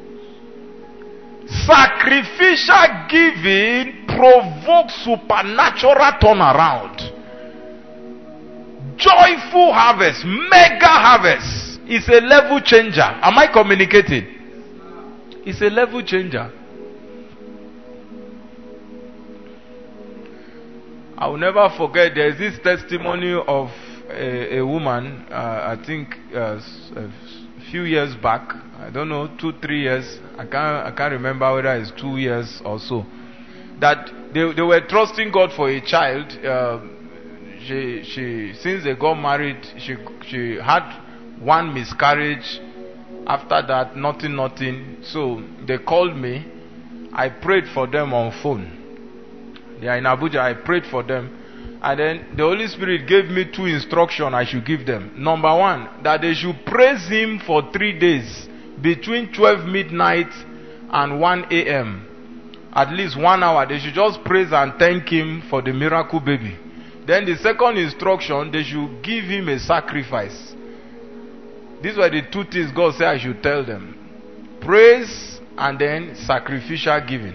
Sacrificial giving provokes supernatural turnaround. Joyful harvest, mega harvest. It's a level changer. Am I communicating? It's a level changer. I will never forget, there is this testimony of a woman, I think a few years back, I don't know, 2-3 years, I can't remember whether it's 2 years or so, that they were trusting God for a child. She since they got married, she had one miscarriage. After that, nothing. So they called me. I prayed for them on phone. They are in Abuja. I prayed for them, and then the Holy Spirit gave me 2 instructions I should give them. Number 1, that they should praise Him for 3 days between 12 midnight and 1 a.m. At least 1 hour. They should just praise and thank Him for the miracle baby. Then the second instruction, they should give Him a sacrifice. These were the 2 things God said I should tell them. Praise and then sacrificial giving.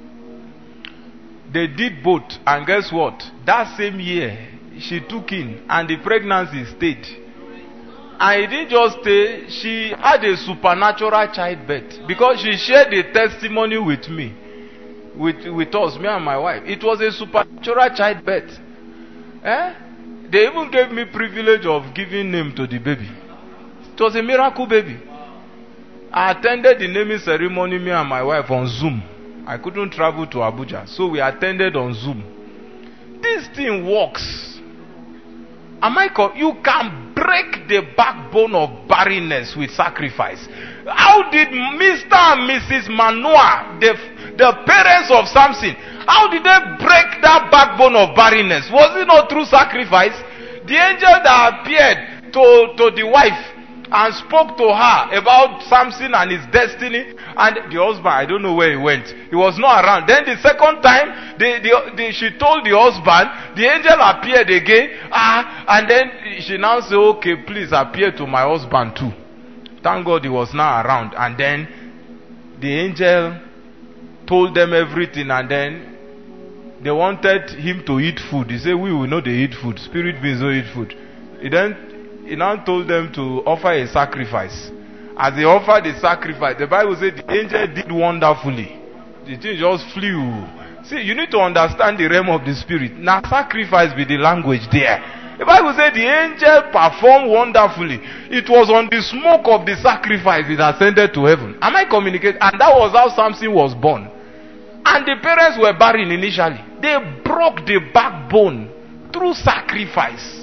They did both, and guess what? That same year, she took in and the pregnancy stayed. And it didn't just stay, she had a supernatural childbirth. Because she shared the testimony with me, with us, me and my wife. It was a supernatural childbirth. They even gave me privilege of giving name to the baby. It was a miracle baby. I attended the naming ceremony, me and my wife, on Zoom. I couldn't travel to Abuja, so we attended on Zoom. This thing works. You can break the backbone of barrenness with sacrifice. How did Mr. and Mrs. Manoah, the parents of Samson, how did they break that backbone of barrenness? Was it not through sacrifice? The angel that appeared to the wife and spoke to her about Samson and his destiny, and the husband, I don't know where he went. He was not around. Then the second time, she told the husband, the angel appeared again, and then she now said, okay, please appear to my husband too. Thank God he was not around. And then the angel told them everything, and then they wanted him to eat food. He said, we will know they eat food. Spirit beings don't eat food. He now told them to offer a sacrifice. As they offered the sacrifice, the Bible said the angel did wonderfully. The thing just flew. See, you need to understand the realm of the spirit. Now sacrifice be the language there. The Bible said the angel performed wonderfully. It was on the smoke of the sacrifice it ascended to heaven. Am I communicating? And that was how Samson was born. And the parents were barren initially. They broke the backbone through sacrifice.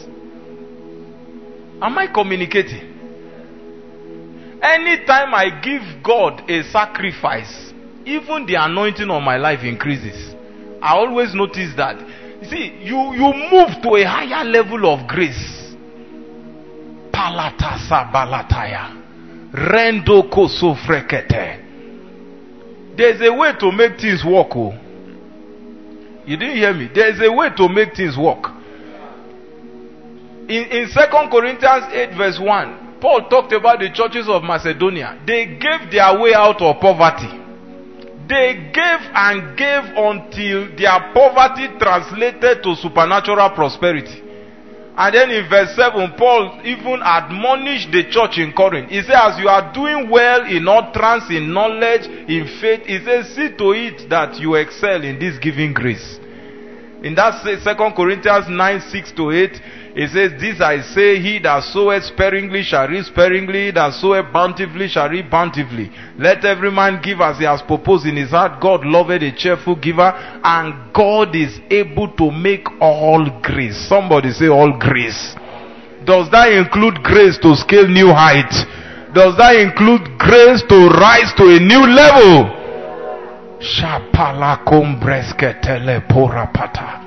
Am I communicating? Anytime I give God a sacrifice, even the anointing on my life increases. I always notice that. You see, you move to a higher level of grace. Palatasa balataya. Rendo koso frekete. There's a way to make things work. Oh. You didn't hear me. There's a way to make things work. In 2 Corinthians 8 verse 1, Paul talked about the churches of Macedonia. They gave their way out of poverty. They gave and gave until their poverty translated to supernatural prosperity. And then in verse 7, Paul even admonished the church in Corinth. He said, as you are doing well in utterance, in knowledge, in faith, he says, see to it that you excel in this giving grace. In that 2 Corinthians 9, 6-8, it says, this I say, he that soweth sparingly shall reap sparingly, he that soweth bountifully shall reap bountifully. Let every man give as he has proposed in his heart. God loveth a cheerful giver, and God is able to make all grace. Somebody say all grace. Does that include grace to scale new height? Does that include grace to rise to a new level? Shapala combresque telepora pata.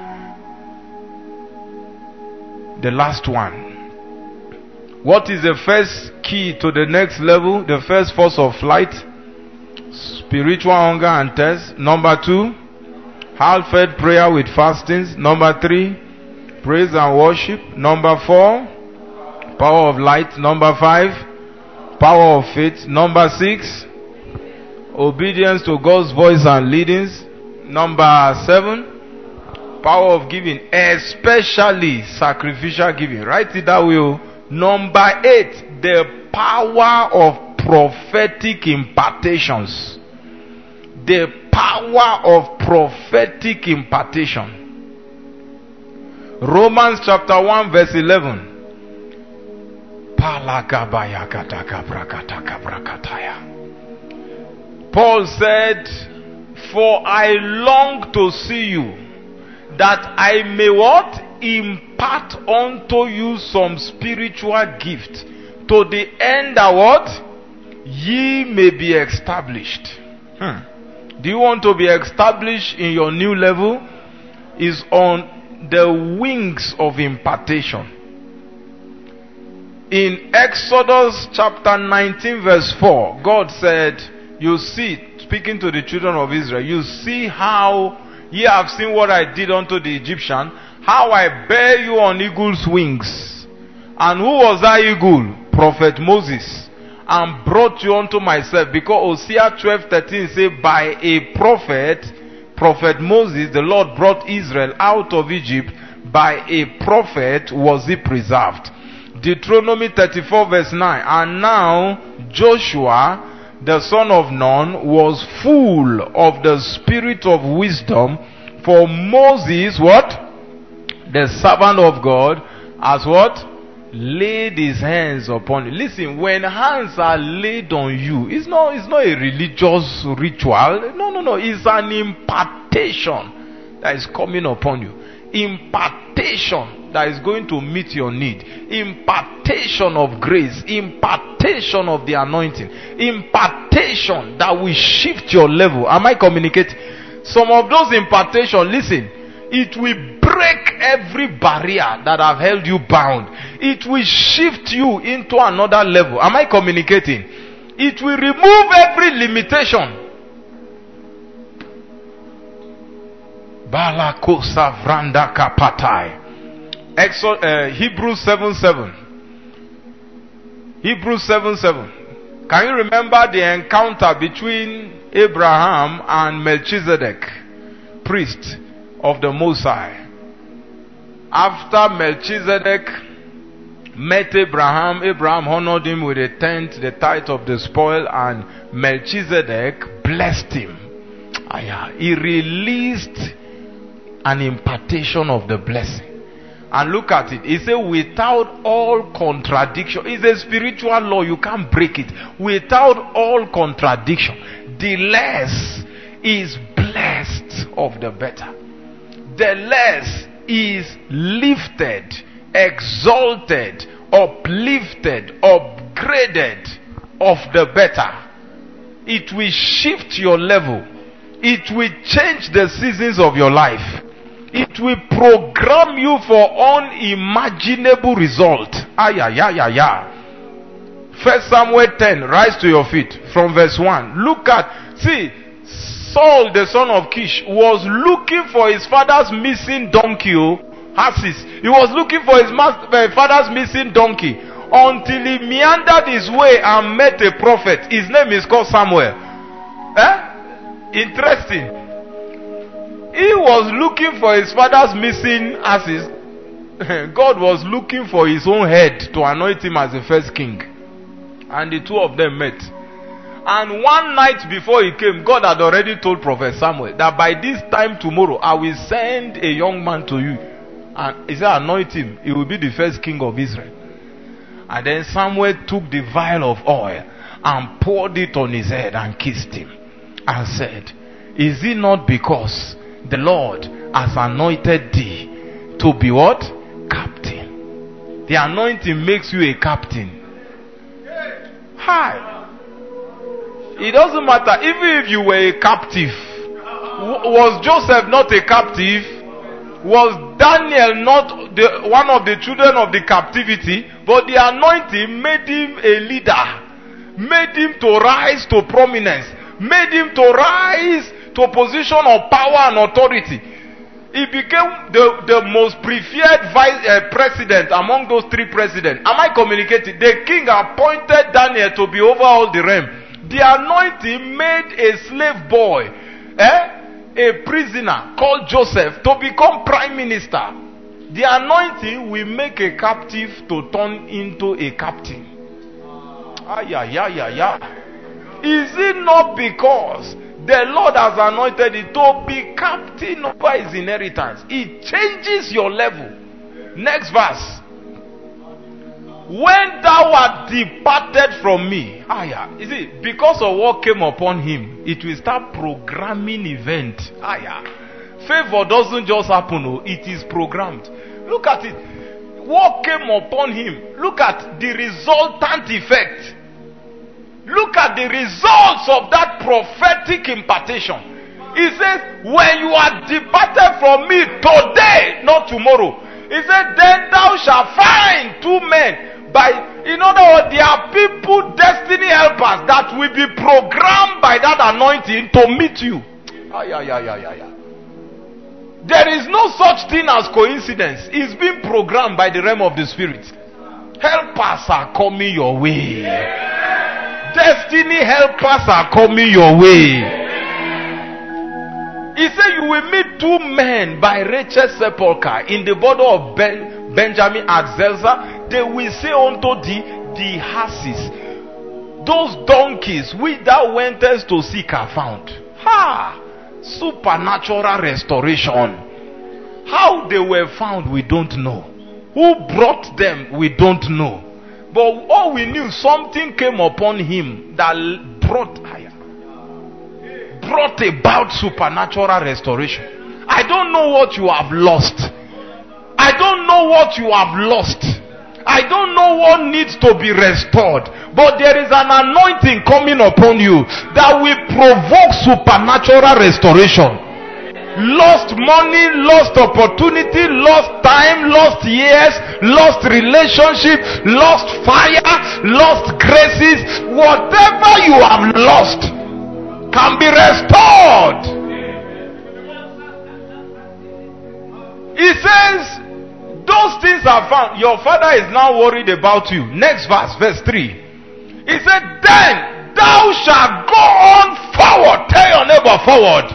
The last one. What is the first key to the next level? The first force of flight? Spiritual hunger and thirst. Number 2, half-fed prayer with fastings. Number 3, praise and worship. Number 4, power of light. Number 5, power of faith. Number 6, obedience to God's voice and leadings. Number 7, power of giving, especially sacrificial giving. Write it that way. Number 8, the power of prophetic impartations. The power of prophetic impartation. Romans chapter 1 verse 11. Paul said, for I long to see you, that I may what? Impart unto you some spiritual gift, to the end that what? Ye may be established. Do you want to be established in your new level? Is on the wings of impartation. In Exodus chapter 19 verse 4, God said, you see, speaking to the children of Israel, you see how ye have seen what I did unto the Egyptian, how I bear you on eagle's wings. And who was that eagle? Prophet Moses. And brought you unto myself. Because Hosea 12:13 says, by a prophet Moses, the Lord brought Israel out of Egypt. By a prophet was he preserved. Deuteronomy 34 verse 9. And now Joshua, the son of Nun, was full of the spirit of wisdom. For Moses, what? The servant of God, has what? Laid his hands upon you. Listen, when hands are laid on you, it's not a religious ritual. No. It's an impartation that is coming upon you. Impartation that is going to meet your need. Impartation of grace. Impartation of the anointing. Impartation that will shift your level. Am I communicating? Some of those impartations, listen, it will break every barrier that have held you bound. It will shift you into another level. Am I communicating? It will remove every limitation. Balakosa vranda kapatai. Hebrews 7:7. Hebrews 7:7. Can you remember the encounter between Abraham and Melchizedek, priest of the Most High? After Melchizedek met Abraham, Abraham honored him with a tenth, the tithe of the spoil, and Melchizedek blessed him. He released an impartation of the blessing. And look at it. He said, without all contradiction. It's a spiritual law. You can't break it. Without all contradiction. The less is blessed of the better. The less is lifted, exalted, uplifted, upgraded of the better. It will shift your level. It will change the seasons of your life. It will program you for unimaginable result. 1 Samuel 10, rise to your feet from verse 1. Look at, see, Saul the son of Kish was looking for his father's missing donkey, Hassis. He was looking for his father's missing donkey until he meandered his way and met a prophet. His name is called Samuel. Interesting. He was looking for his father's missing asses. God was looking for his own head to anoint him as the first king. And the two of them met. And one night before he came, God had already told Prophet Samuel that by this time tomorrow, I will send a young man to you. And he said, anoint him. He will be the first king of Israel. And then Samuel took the vial of oil and poured it on his head and kissed him. And said, is it not because the Lord has anointed thee to be what? Captain. The anointing makes you a captain. Hi. It doesn't matter. Even if you were a captive Was Joseph not a captive? Was Daniel not one of the children of the captivity? But the anointing made him a leader, made him to rise to prominence, made him to rise to a position of power and authority. He became the most preferred president among those three presidents. Am I communicating? The king appointed Daniel to be over all the realm. The anointing made a slave boy, a prisoner called Joseph, to become prime minister. The anointing will make a captive to turn into a captain. Is it not because the Lord has anointed it to be captain over his inheritance? It changes your level. Next verse. When thou art departed from me, you see, because of what came upon him, it will start programming event. Favor doesn't just happen, it is programmed. Look at it. What came upon him? Look at the resultant effect. Look at the results of that prophetic impartation. He says, when you are departed from me today, not tomorrow. He said, then thou shalt find two men. In other words, there are people, destiny helpers, that will be programmed by that anointing to meet you. There is no such thing as coincidence. It's been programmed by the realm of the spirit. Helpers are coming your way. Destiny helpers are coming your way. He said you will meet two men by Rachel's sepulchre in the border of Benjamin at Zelzah. They will say unto thee, the asses, those donkeys which thou wentest to seek are found. Supernatural restoration. How they were found, we don't know. Who brought them, we don't know. But all we knew, something came upon him that brought about supernatural restoration. I don't know what you have lost. I don't know what you have lost. I don't know what needs to be restored. But there is an anointing coming upon you that will provoke supernatural restoration. Lost money, lost opportunity, lost time, lost years, lost relationship, lost fire, lost graces. Whatever you have lost can be restored. He says, those things are found. Your father is now worried about you. Next verse, verse 3. He said, then thou shalt go on forward. Tell your neighbor, forward.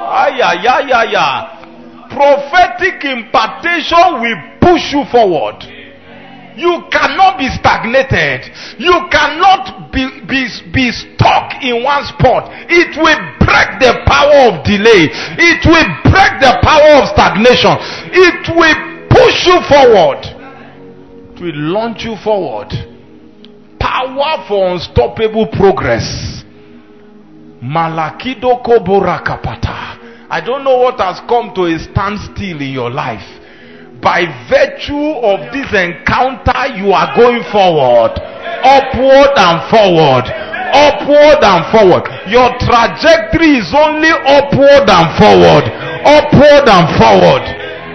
Prophetic impartation will push you forward. You cannot be stagnated. You cannot be stuck in one spot. It will break the power of delay. It will break the power of stagnation. It will push you forward. It will launch you forward. Power for unstoppable progress. Malakido kobora kapata. I don't know what has come to a standstill in your life. By virtue of this encounter, you are going forward. Upward and forward. Upward and forward. Your trajectory is only upward and forward. Upward and forward.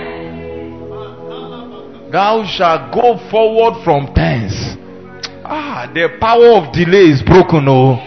Thou shalt go forward from thence. The power of delay is broken.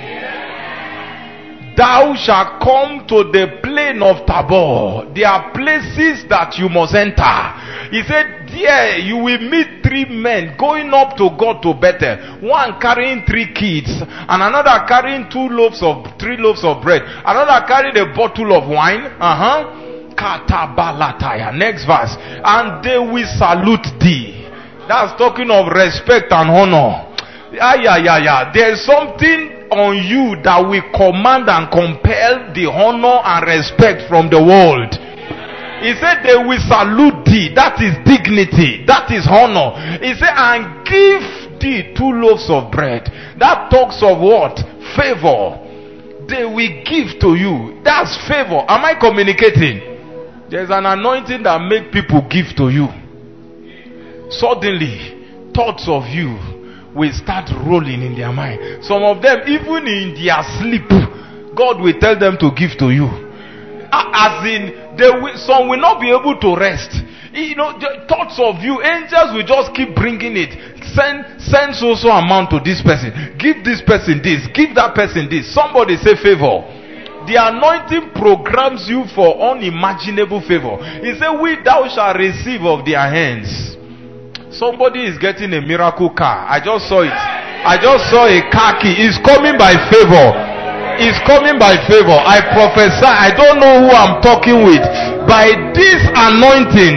Thou shalt come to the plain of Tabor. There are places that you must enter. He said, there you will meet three men going up to God to Bethel. One carrying 3 kids, and another carrying 3 loaves of bread. Another carrying a bottle of wine. Katabalataya. Next verse. And they will salute thee. That's talking of respect and honor. There's something on you that will command and compel the honor and respect from the world. He said they will salute thee. That is dignity. That is honor. He said, and give thee 2 loaves of bread. That talks of what? Favor. They will give to you. That's favor. Am I communicating? There's an anointing that make people give to you. Suddenly, thoughts of you will start rolling in their mind. Some of them, even in their sleep, God will tell them to give to you. As in, some will not be able to rest. The thoughts of you, angels will just keep bringing it. Send so amount to this person. Give this person this. Give that person this. Somebody say favor. The anointing programs you for unimaginable favor. He said, thou shalt receive of their hands. Somebody is getting a miracle car. I just saw it. I just saw a car key. It's coming by favor. It's coming by favor. I prophesy. I don't know who I'm talking with. By this anointing,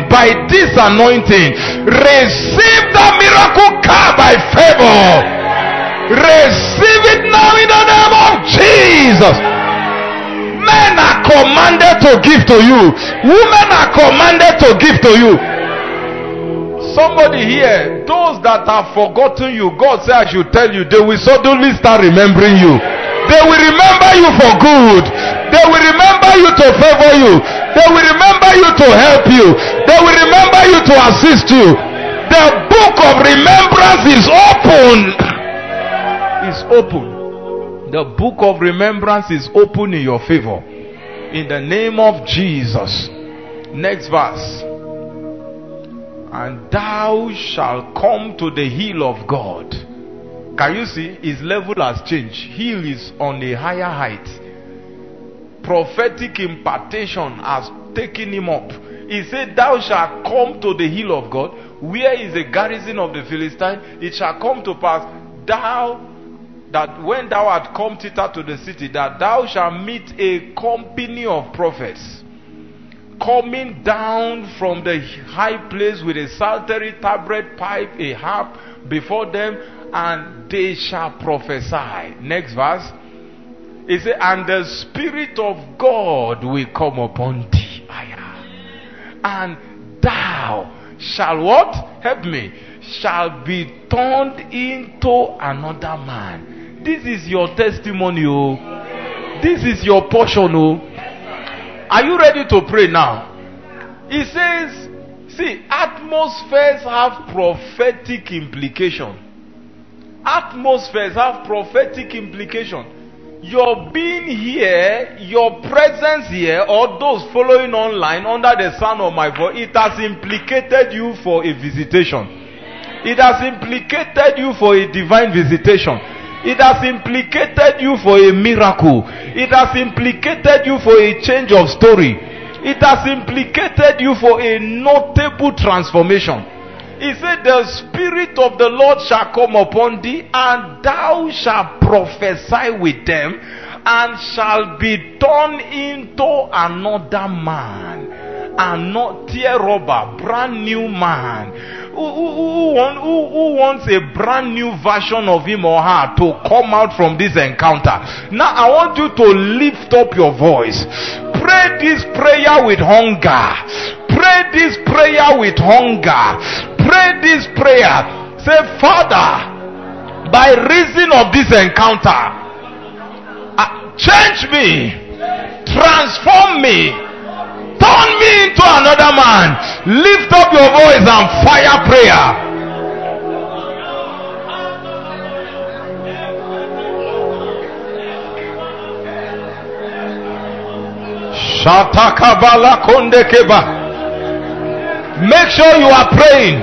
receive the miracle car by favor. Receive it now in the name of Jesus. Men are commanded to give to you. Women are commanded to give to you. Somebody here, those that have forgotten you, God said I should tell you, they will suddenly start remembering you. They will remember you for good. They will remember you to favor you. They will remember you to help you. They will remember you to assist you. The book of remembrance is open. It's open. The book of remembrance is open in your favor. In the name of Jesus. Next verse. And thou shalt come to the hill of God. Can you see? His level has changed. Hill is on a higher height. Prophetic impartation has taken him up. He said, thou shalt come to the hill of God. Where is the garrison of the Philistine? It shall come to pass, that when thou art come thither to the city, that thou shalt meet a company of prophets coming down from the high place with a psaltery, tabret, pipe, a harp before them, and they shall prophesy. Next verse. It says, and the Spirit of God will come upon thee. And thou shall what? Help me. Shall be turned into another man. This is your testimony. Oh. This is your portion. Oh. Are you ready to pray now? He says, see, atmospheres have prophetic implication. Atmospheres have prophetic implication. Your being here, your presence here, or those following online under the sound of my voice, it has implicated you for a visitation. It has implicated you for a divine visitation. It has implicated you for a miracle. It has implicated you for a change of story. It has implicated you for a notable transformation. He said, the Spirit of the Lord shall come upon thee, and thou shalt prophesy with them, and shall be turned into another man. And not tear rubber, brand new man. Who wants a brand new version of him or her to come out from this encounter? Now I want you to lift up your voice. Pray this prayer with hunger. Pray this prayer with hunger. Pray this prayer. Say, Father, by reason of this encounter, change me, transform me, turn me into another man. Lift up your voice and fire prayer. Shatakabala kondekeba. Make sure you are praying.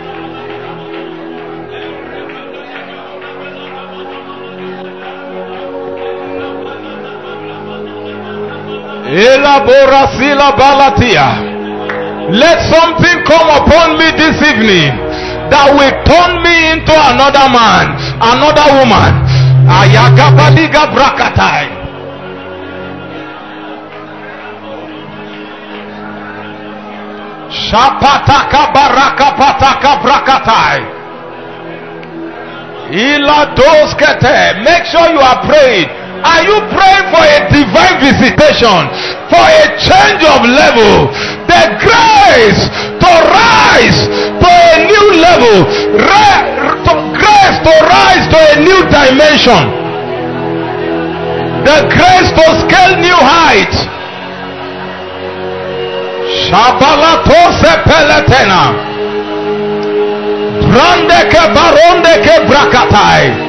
Let something come upon me this evening that will turn me into another man, another woman. Ayagabaliga brakatai. Shapataka baraka pataka brakatai. Ila doskete. Make sure you are praying. Are you praying for a divine visitation, for a change of level, the grace to rise to a new level, grace to rise to a new dimension, the grace to scale new heights? Shabalatose peletena, brandeke barondeke brakatai.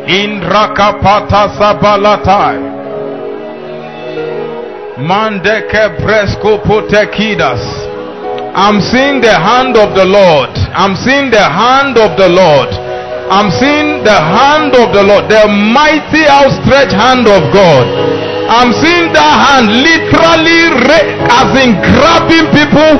Indrakapata sabalatai. Mandeke bresko potekidas. I'm seeing the hand of the Lord. I'm seeing the hand of the Lord. I'm seeing the hand of the Lord, the mighty outstretched hand of God. I'm seeing that hand literally as in grabbing people,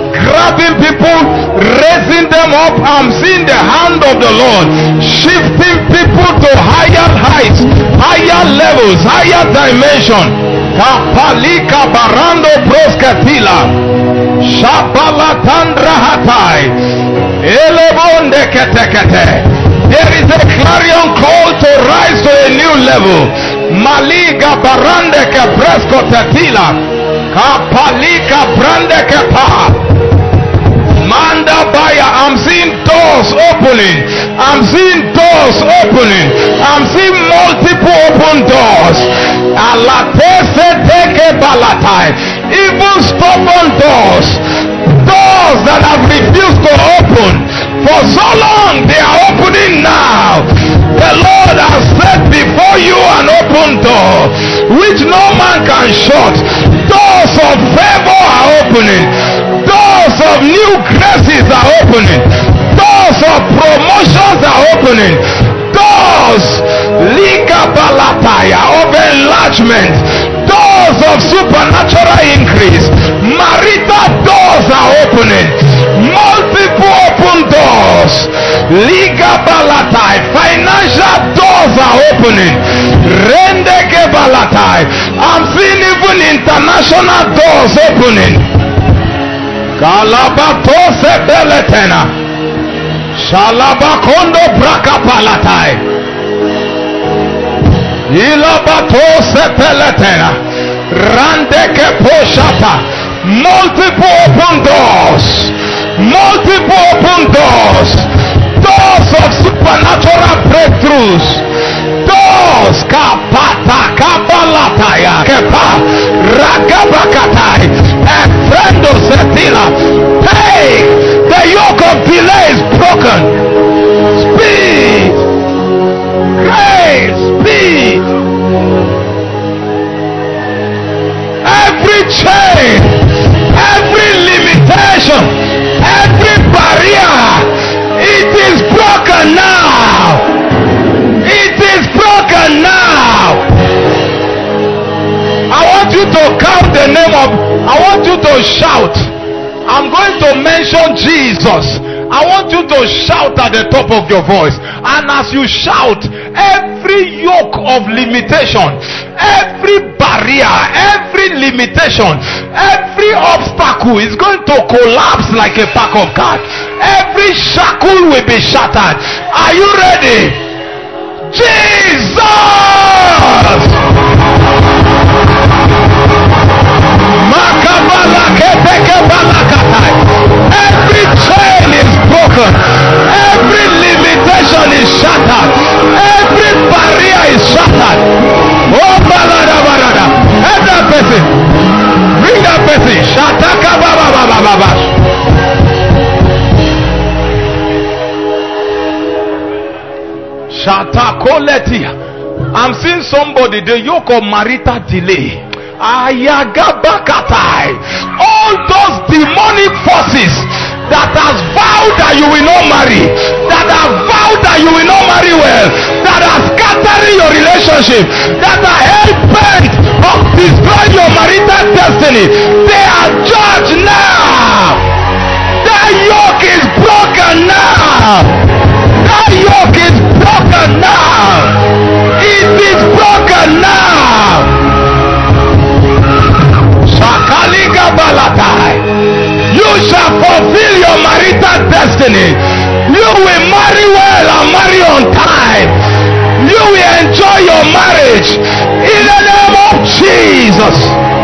raising them up. I'm seeing the hand of the Lord shifting people to higher heights, higher levels, higher dimension. Kapalika barando proskatila shabalatandra hatai elebonde ketekete. There is a clarion call to rise to a new level. Maliga barande ke bresko tatila kapalika brande ke pa manda baya. I'm seeing doors opening. I'm seeing doors opening. I'm seeing multiple open doors. Alatese teke balatai. Even stubborn doors, doors that have refused to open for so long, they are opening now. The Lord has set before you an open door which no man can shut. Doors of favor are opening. Doors of new graces are opening. Doors of promotions are opening. Doors likabalataya of enlargement. Doors of supernatural increase. Marital doors are opening. Multiple open doors. Ligabalatai. Financial doors are opening. Rendekebalatai. I'm seeing even international doors opening. Kalabatose beletena. Shalabakondo brakapalatai. Ilabatose beletena. Randeke poshata. Multiple open doors. Multiple open doors. Doors of supernatural breakthroughs. Doors kapata kabalataya kepa ragabakatai. A friend of Setila. Hey, the yoke of delay is broken. Speed. Grace. Speed. Every chain, every limitation, every barrier, it is broken now. It is broken now. I want you to count the name of, I want you to shout. I'm going to mention Jesus. I want you to shout at the top of your voice. And as you shout, every yoke of limitation, every barrier, every limitation, every obstacle is going to collapse like a pack of cards. Every shackle will be shattered. Are you ready? Jesus! Every chain is broken. Every limitation is shattered. Every barrier is shattered. Oh, balada, balada. Help that person. Bring that person. Shataka baba baba baba. Shatakoletia. I'm seeing somebody, the yoke of marital delay. Ayagabakatai. All those demonic forces that has vowed that you will not marry, that have vowed that you will not marry well, that are scattering your relationship, that are hell-bent of destroying your marital destiny, they are judged now. That yoke is broken now. That yoke is broken now. It is broken now. You shall fulfill your marital destiny. You will marry well and marry on time. You will enjoy your marriage in the name of Jesus.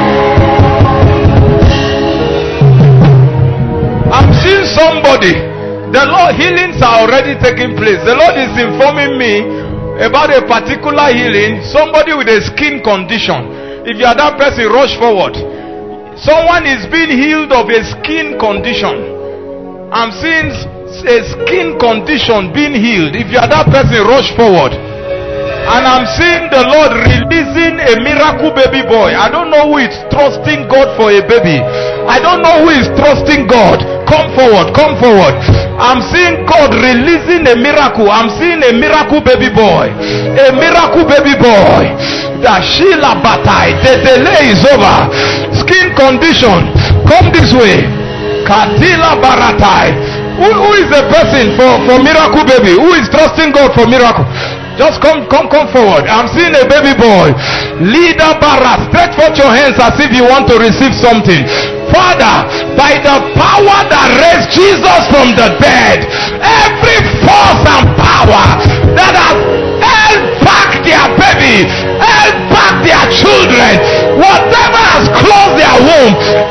I'm seeing somebody. The Lord, healings are already taking place. The Lord is informing me about a particular healing. Somebody with a skin condition. If you are that person, rush forward. Someone is being healed of a skin condition. I'm seeing a skin condition being healed. If you are that person, rush forward. And I'm seeing the Lord releasing a miracle baby boy. I don't know who is trusting God for a baby. I don't know who is trusting God. Come forward, come forward. I'm seeing God releasing a miracle. I'm seeing a miracle baby boy. A miracle baby boy. The Sheila Batai. The delay is over. Skin condition. Come this way. Kadila Baratai. Who is the person for miracle baby? Who is trusting God for miracle? Just come forward. I'm seeing a baby boy. Leader Barra, stretch forth your hands as if you want to receive something. Father, by the power that raised Jesus from the dead, every force and power that has held back their baby, held back their children, whatever has closed their womb,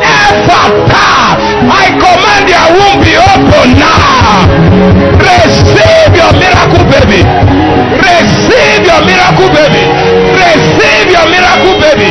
I command their womb be open now. Receive your miracle baby. Receive your miracle baby. Receive your miracle baby.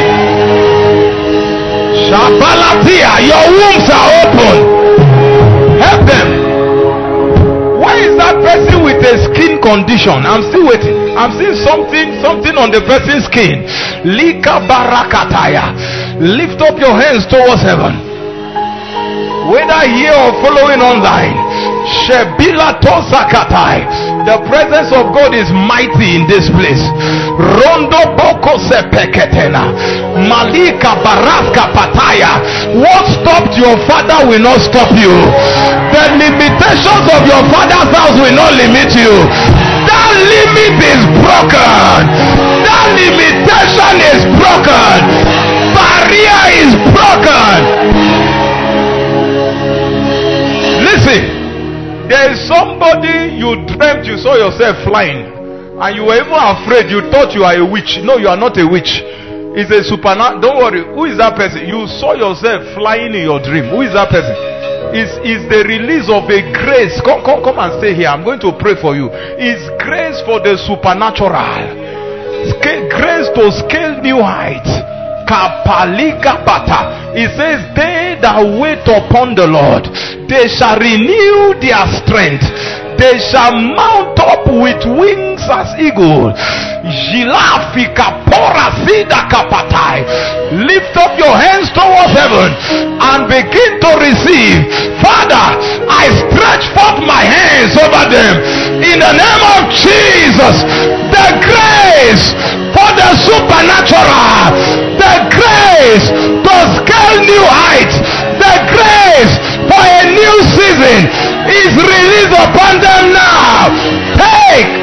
Shabalatia, your wombs are open. Help them. Why is that person with a skin condition? I'm still waiting. I'm seeing something on the person's skin. Lika barakataya. Lift up your hands towards heaven. Whether here or following online, Shebila Tosakatai, the presence of God is mighty in this place. Rondo Boko Sepeketena, Malika Baraska Pataya. What stopped your father will not stop you. The limitations of your father's house will not limit you. That limit is broken. That limitation is broken. Barrier is broken. Listen, there is somebody you dreamt you saw yourself flying, and you were even afraid. You thought you are a witch. No, you are not a witch. It's a supernatural. Don't worry. Who is that person? You saw yourself flying in your dream. Who is that person? Is the release of a grace. Come and stay here. I'm going to pray for you. It's grace for the supernatural. Grace to scale new heights. It says, they that wait upon the Lord, they shall renew their strength. They shall mount up with wings as eagles. Lift up your hands towards heaven and begin to receive. Father, I stretch forth my hands over them in the name of Jesus. The grace for the supernatural, the grace to scale new heights, the grace for a new season is released upon them now. Take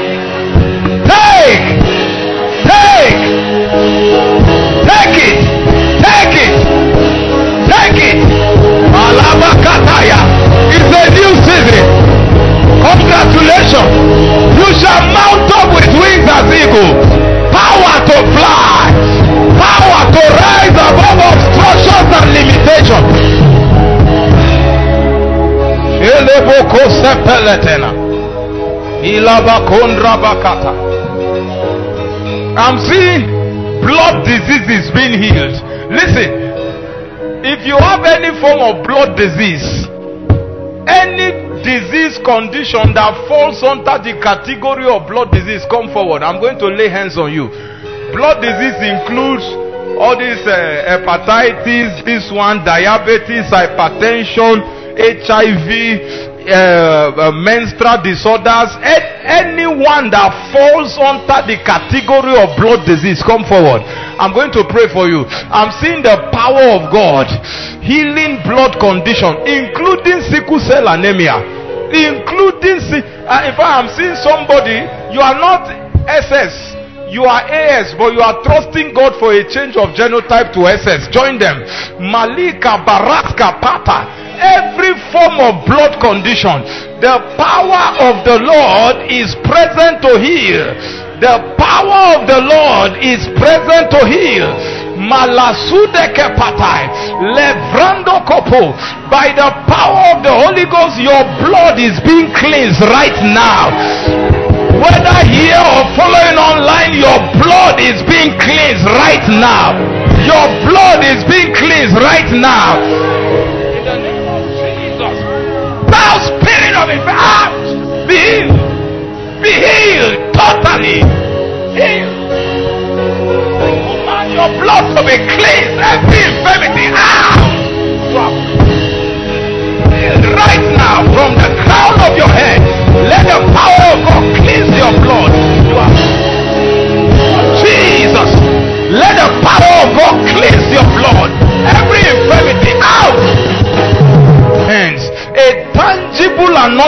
it. Alabakataya. It's a new season. Congratulations. You shall mount up with wings as eagle. Power to fly. Power to rise above obstructions and limitations. Eleboko sepeletena. Ilabakondra bakata. I'm seeing blood diseases being healed. Listen, if you have any form of blood disease, any disease condition that falls under the category of blood disease, come forward. I'm going to lay hands on you. Blood disease includes all these hepatitis, this one, diabetes, hypertension, HIV, menstrual disorders. Anyone that falls under the category of blood disease, come forward. I'm going to pray for you. I'm seeing the power of God healing blood condition, including sickle cell anemia, including if I am seeing somebody, you are not SS, you are AS, but you are trusting God for a change of genotype to SS. Join them. Malika Baraska Pata. Every form of blood condition, the power of the Lord is present to heal. The power of the Lord is present to heal. Malasude kepatai, levrando kopo. By the power of the Holy Ghost, your blood is being cleansed right now. Whether here or following online, your blood is being cleansed right now. Your blood is being cleansed right now. In the name of Jesus, thou spirit of infirmity, be healed. Be healed totally. Healed.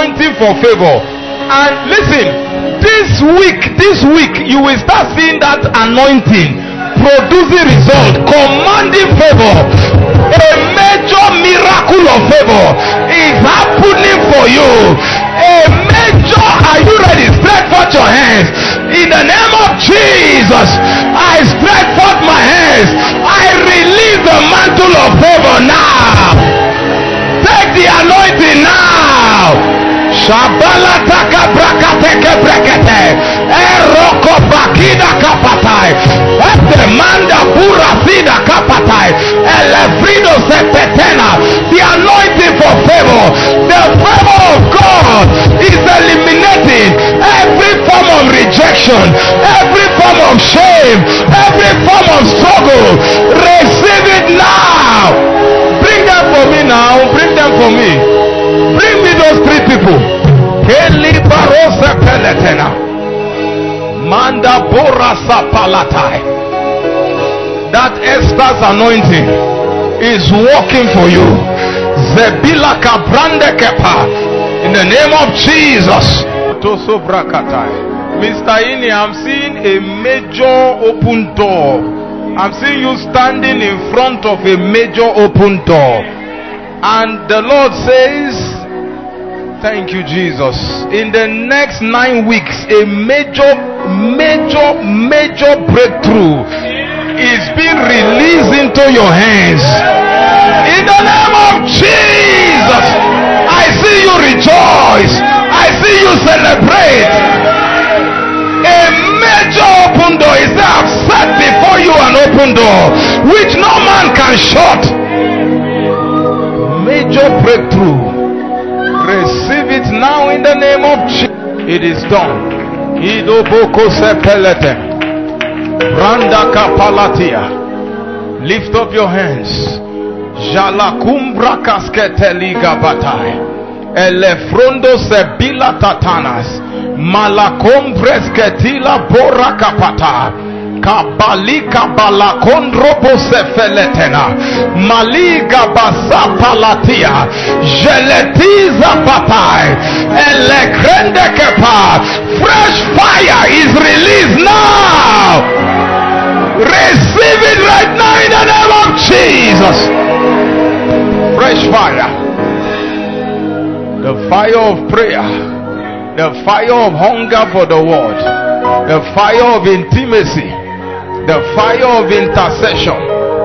anointing for favor. And listen, this week, you will start seeing that anointing producing result, commanding favor. A major miracle of favor is happening for you. A major, are you ready? Stretch forth your hands. In the name of Jesus, I stretch forth my hands. I release the mantle of favor now. Take the anointing now. Shabala taka brakateke brekete eroko bakida kapatai etemanda burasida kapatai elefrido sepetena. The anointing for favor, the favor of God is eliminating every form of rejection, every form of shame, every form of struggle. Receive it now. Bring them for me now. Bring them for me. Bring me those three people. Keli barose peletena. Manda borasa palatai. That Esther's anointing is working for you. Zebila kabrande kepa. In the name of Jesus. Toso brakatai. Mr. Ini, I'm seeing a major open door. I'm seeing you standing in front of a major open door. And the Lord says, thank you, Jesus. In the next 9 weeks, a major breakthrough is being released into your hands. In the name of Jesus, I see you rejoice. I see you celebrate. A major open door is there. I've set before you an open door which no man can shut. Major breakthrough. Receive it now in the name of Jesus. It is done. Idoboko sepelete. Branda kapalatia. Lift up your hands. Jalakumbra kasketeliga batai. Elefrondo sebila tatanas. Malakombres ketila bora kapata. Kabalika balakondrobo sefeletena. Maliga basa palatia. Jeletiza batai. Elekrende kepa. Fresh fire is released now. Receive it right now in the name of Jesus. Fresh fire. The fire of prayer. The fire of hunger for the word. The fire of intimacy. The fire of intercession.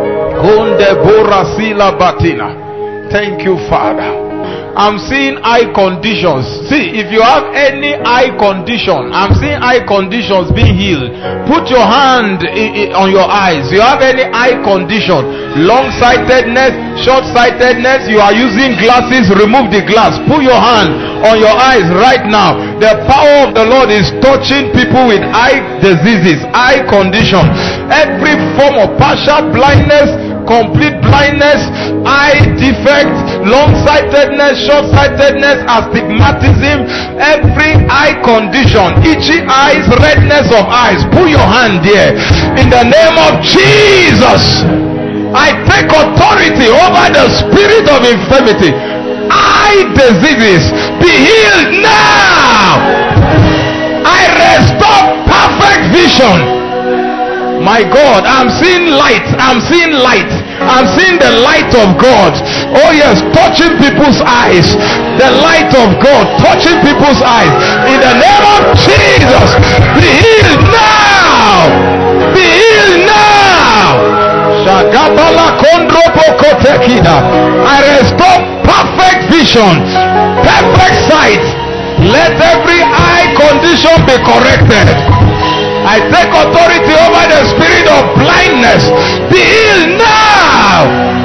Thank you, Father. I'm seeing eye conditions. See, if you have any eye condition, I'm seeing eye conditions being healed. Put your hand on your eyes. You have any eye condition, long-sightedness, short-sightedness, you are using glasses, remove the glass. Put your hand on your eyes right now. The power of the Lord is touching people with eye diseases, eye condition. Every form of partial blindness, complete blindness, eye defect, long-sightedness, short-sightedness, astigmatism, every eye condition, itchy eyes, redness of eyes. Put your hand there. In the name of Jesus, I take authority over the spirit of infirmity. Eye diseases, be healed now. I restore perfect vision. My God, I'm seeing light. I'm seeing light. I'm seeing the light of God. Oh yes, touching people's eyes. The light of God touching people's eyes. In the name of Jesus, be healed now. Be healed now. Shagabala kondrobo kotekida. I restore perfect vision, perfect sight. Let every eye condition be corrected. I take authority over the spirit of blindness. Be healed now.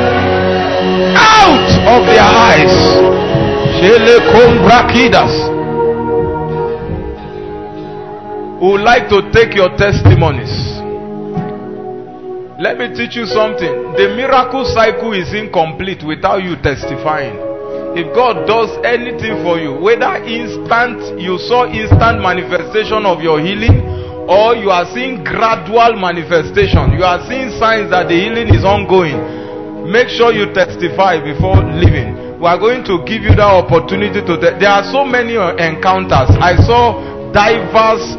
Out of their eyes. We would like to take your testimonies. Let me teach you something. The miracle cycle is incomplete without you testifying. If God does anything for you, whether instant, you saw instant manifestation of your healing, or you are seeing gradual manifestation, you are seeing signs that the healing is ongoing, make sure you testify before leaving. We are going to give you that opportunity to. There are so many encounters. I saw diverse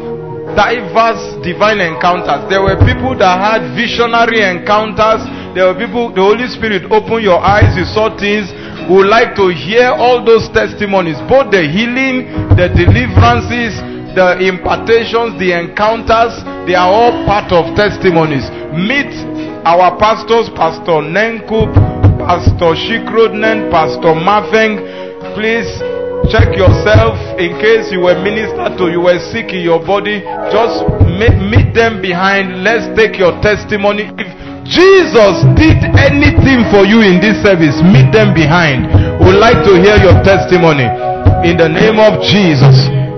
divine encounters. There were people that had visionary encounters. There were people, the Holy Spirit opened your eyes, you saw things. We would like to hear all those testimonies, both the healing, the deliverances, the impartations, the encounters. They are all part of testimonies. Meet our pastors, Pastor Nenkup, Pastor Shikrodnen, Pastor Mafeng. Please check yourself in case you were ministered to, you were sick in your body. Just meet them behind. Let's take your testimony. If Jesus did anything for you in this service, meet them behind. We'd like to hear your testimony in the name of Jesus.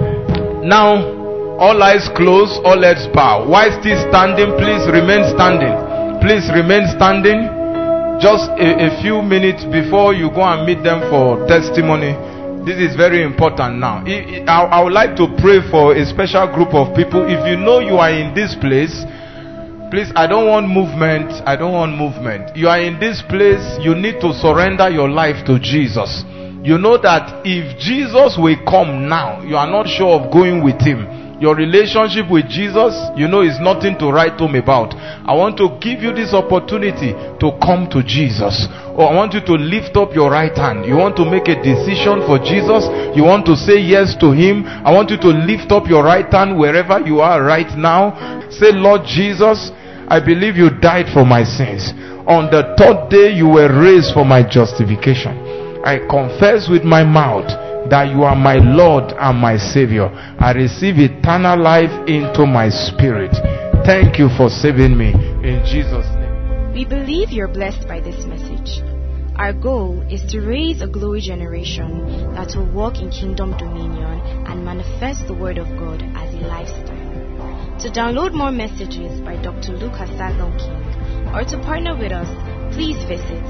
Now, all eyes closed, all heads bow. While still standing, please remain standing. Please remain standing. Just a few minutes before you go and meet them for testimony. This is very important now. I would like to pray for a special group of people. If you know you are in this place, please, I don't want movement. I don't want movement. You are in this place, you need to surrender your life to Jesus. You know that if Jesus will come now, you are not sure of going with him. Your relationship with Jesus, you know, is nothing to write home about. I want to give you this opportunity to come to Jesus. Or I want you to lift up your right hand. You want to make a decision for Jesus. You want to say yes to him. I want you to lift up your right hand wherever you are right now. Say, Lord Jesus, I believe you died for my sins. On the third day you were raised for my justification. I confess with my mouth that you are my Lord and my Savior. I receive eternal life into my spirit. Thank you for saving me. In Jesus' name. We believe you're blessed by this message. Our goal is to raise a glory generation that will walk in kingdom dominion and manifest the word of God as a lifestyle. To download more messages by Dr. Luke Hasael King or to partner with us, please visit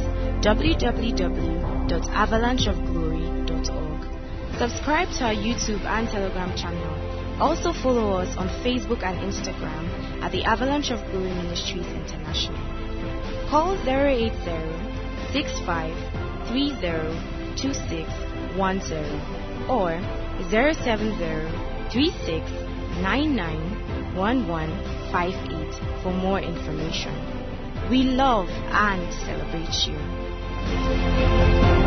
www.avalancheofglory.org. Subscribe to our YouTube and Telegram channel. Also follow us on Facebook and Instagram at the Avalanche of Glory Ministries International. Call 080-6530-2610 or 070-3699-1158 for more information. We love and celebrate you.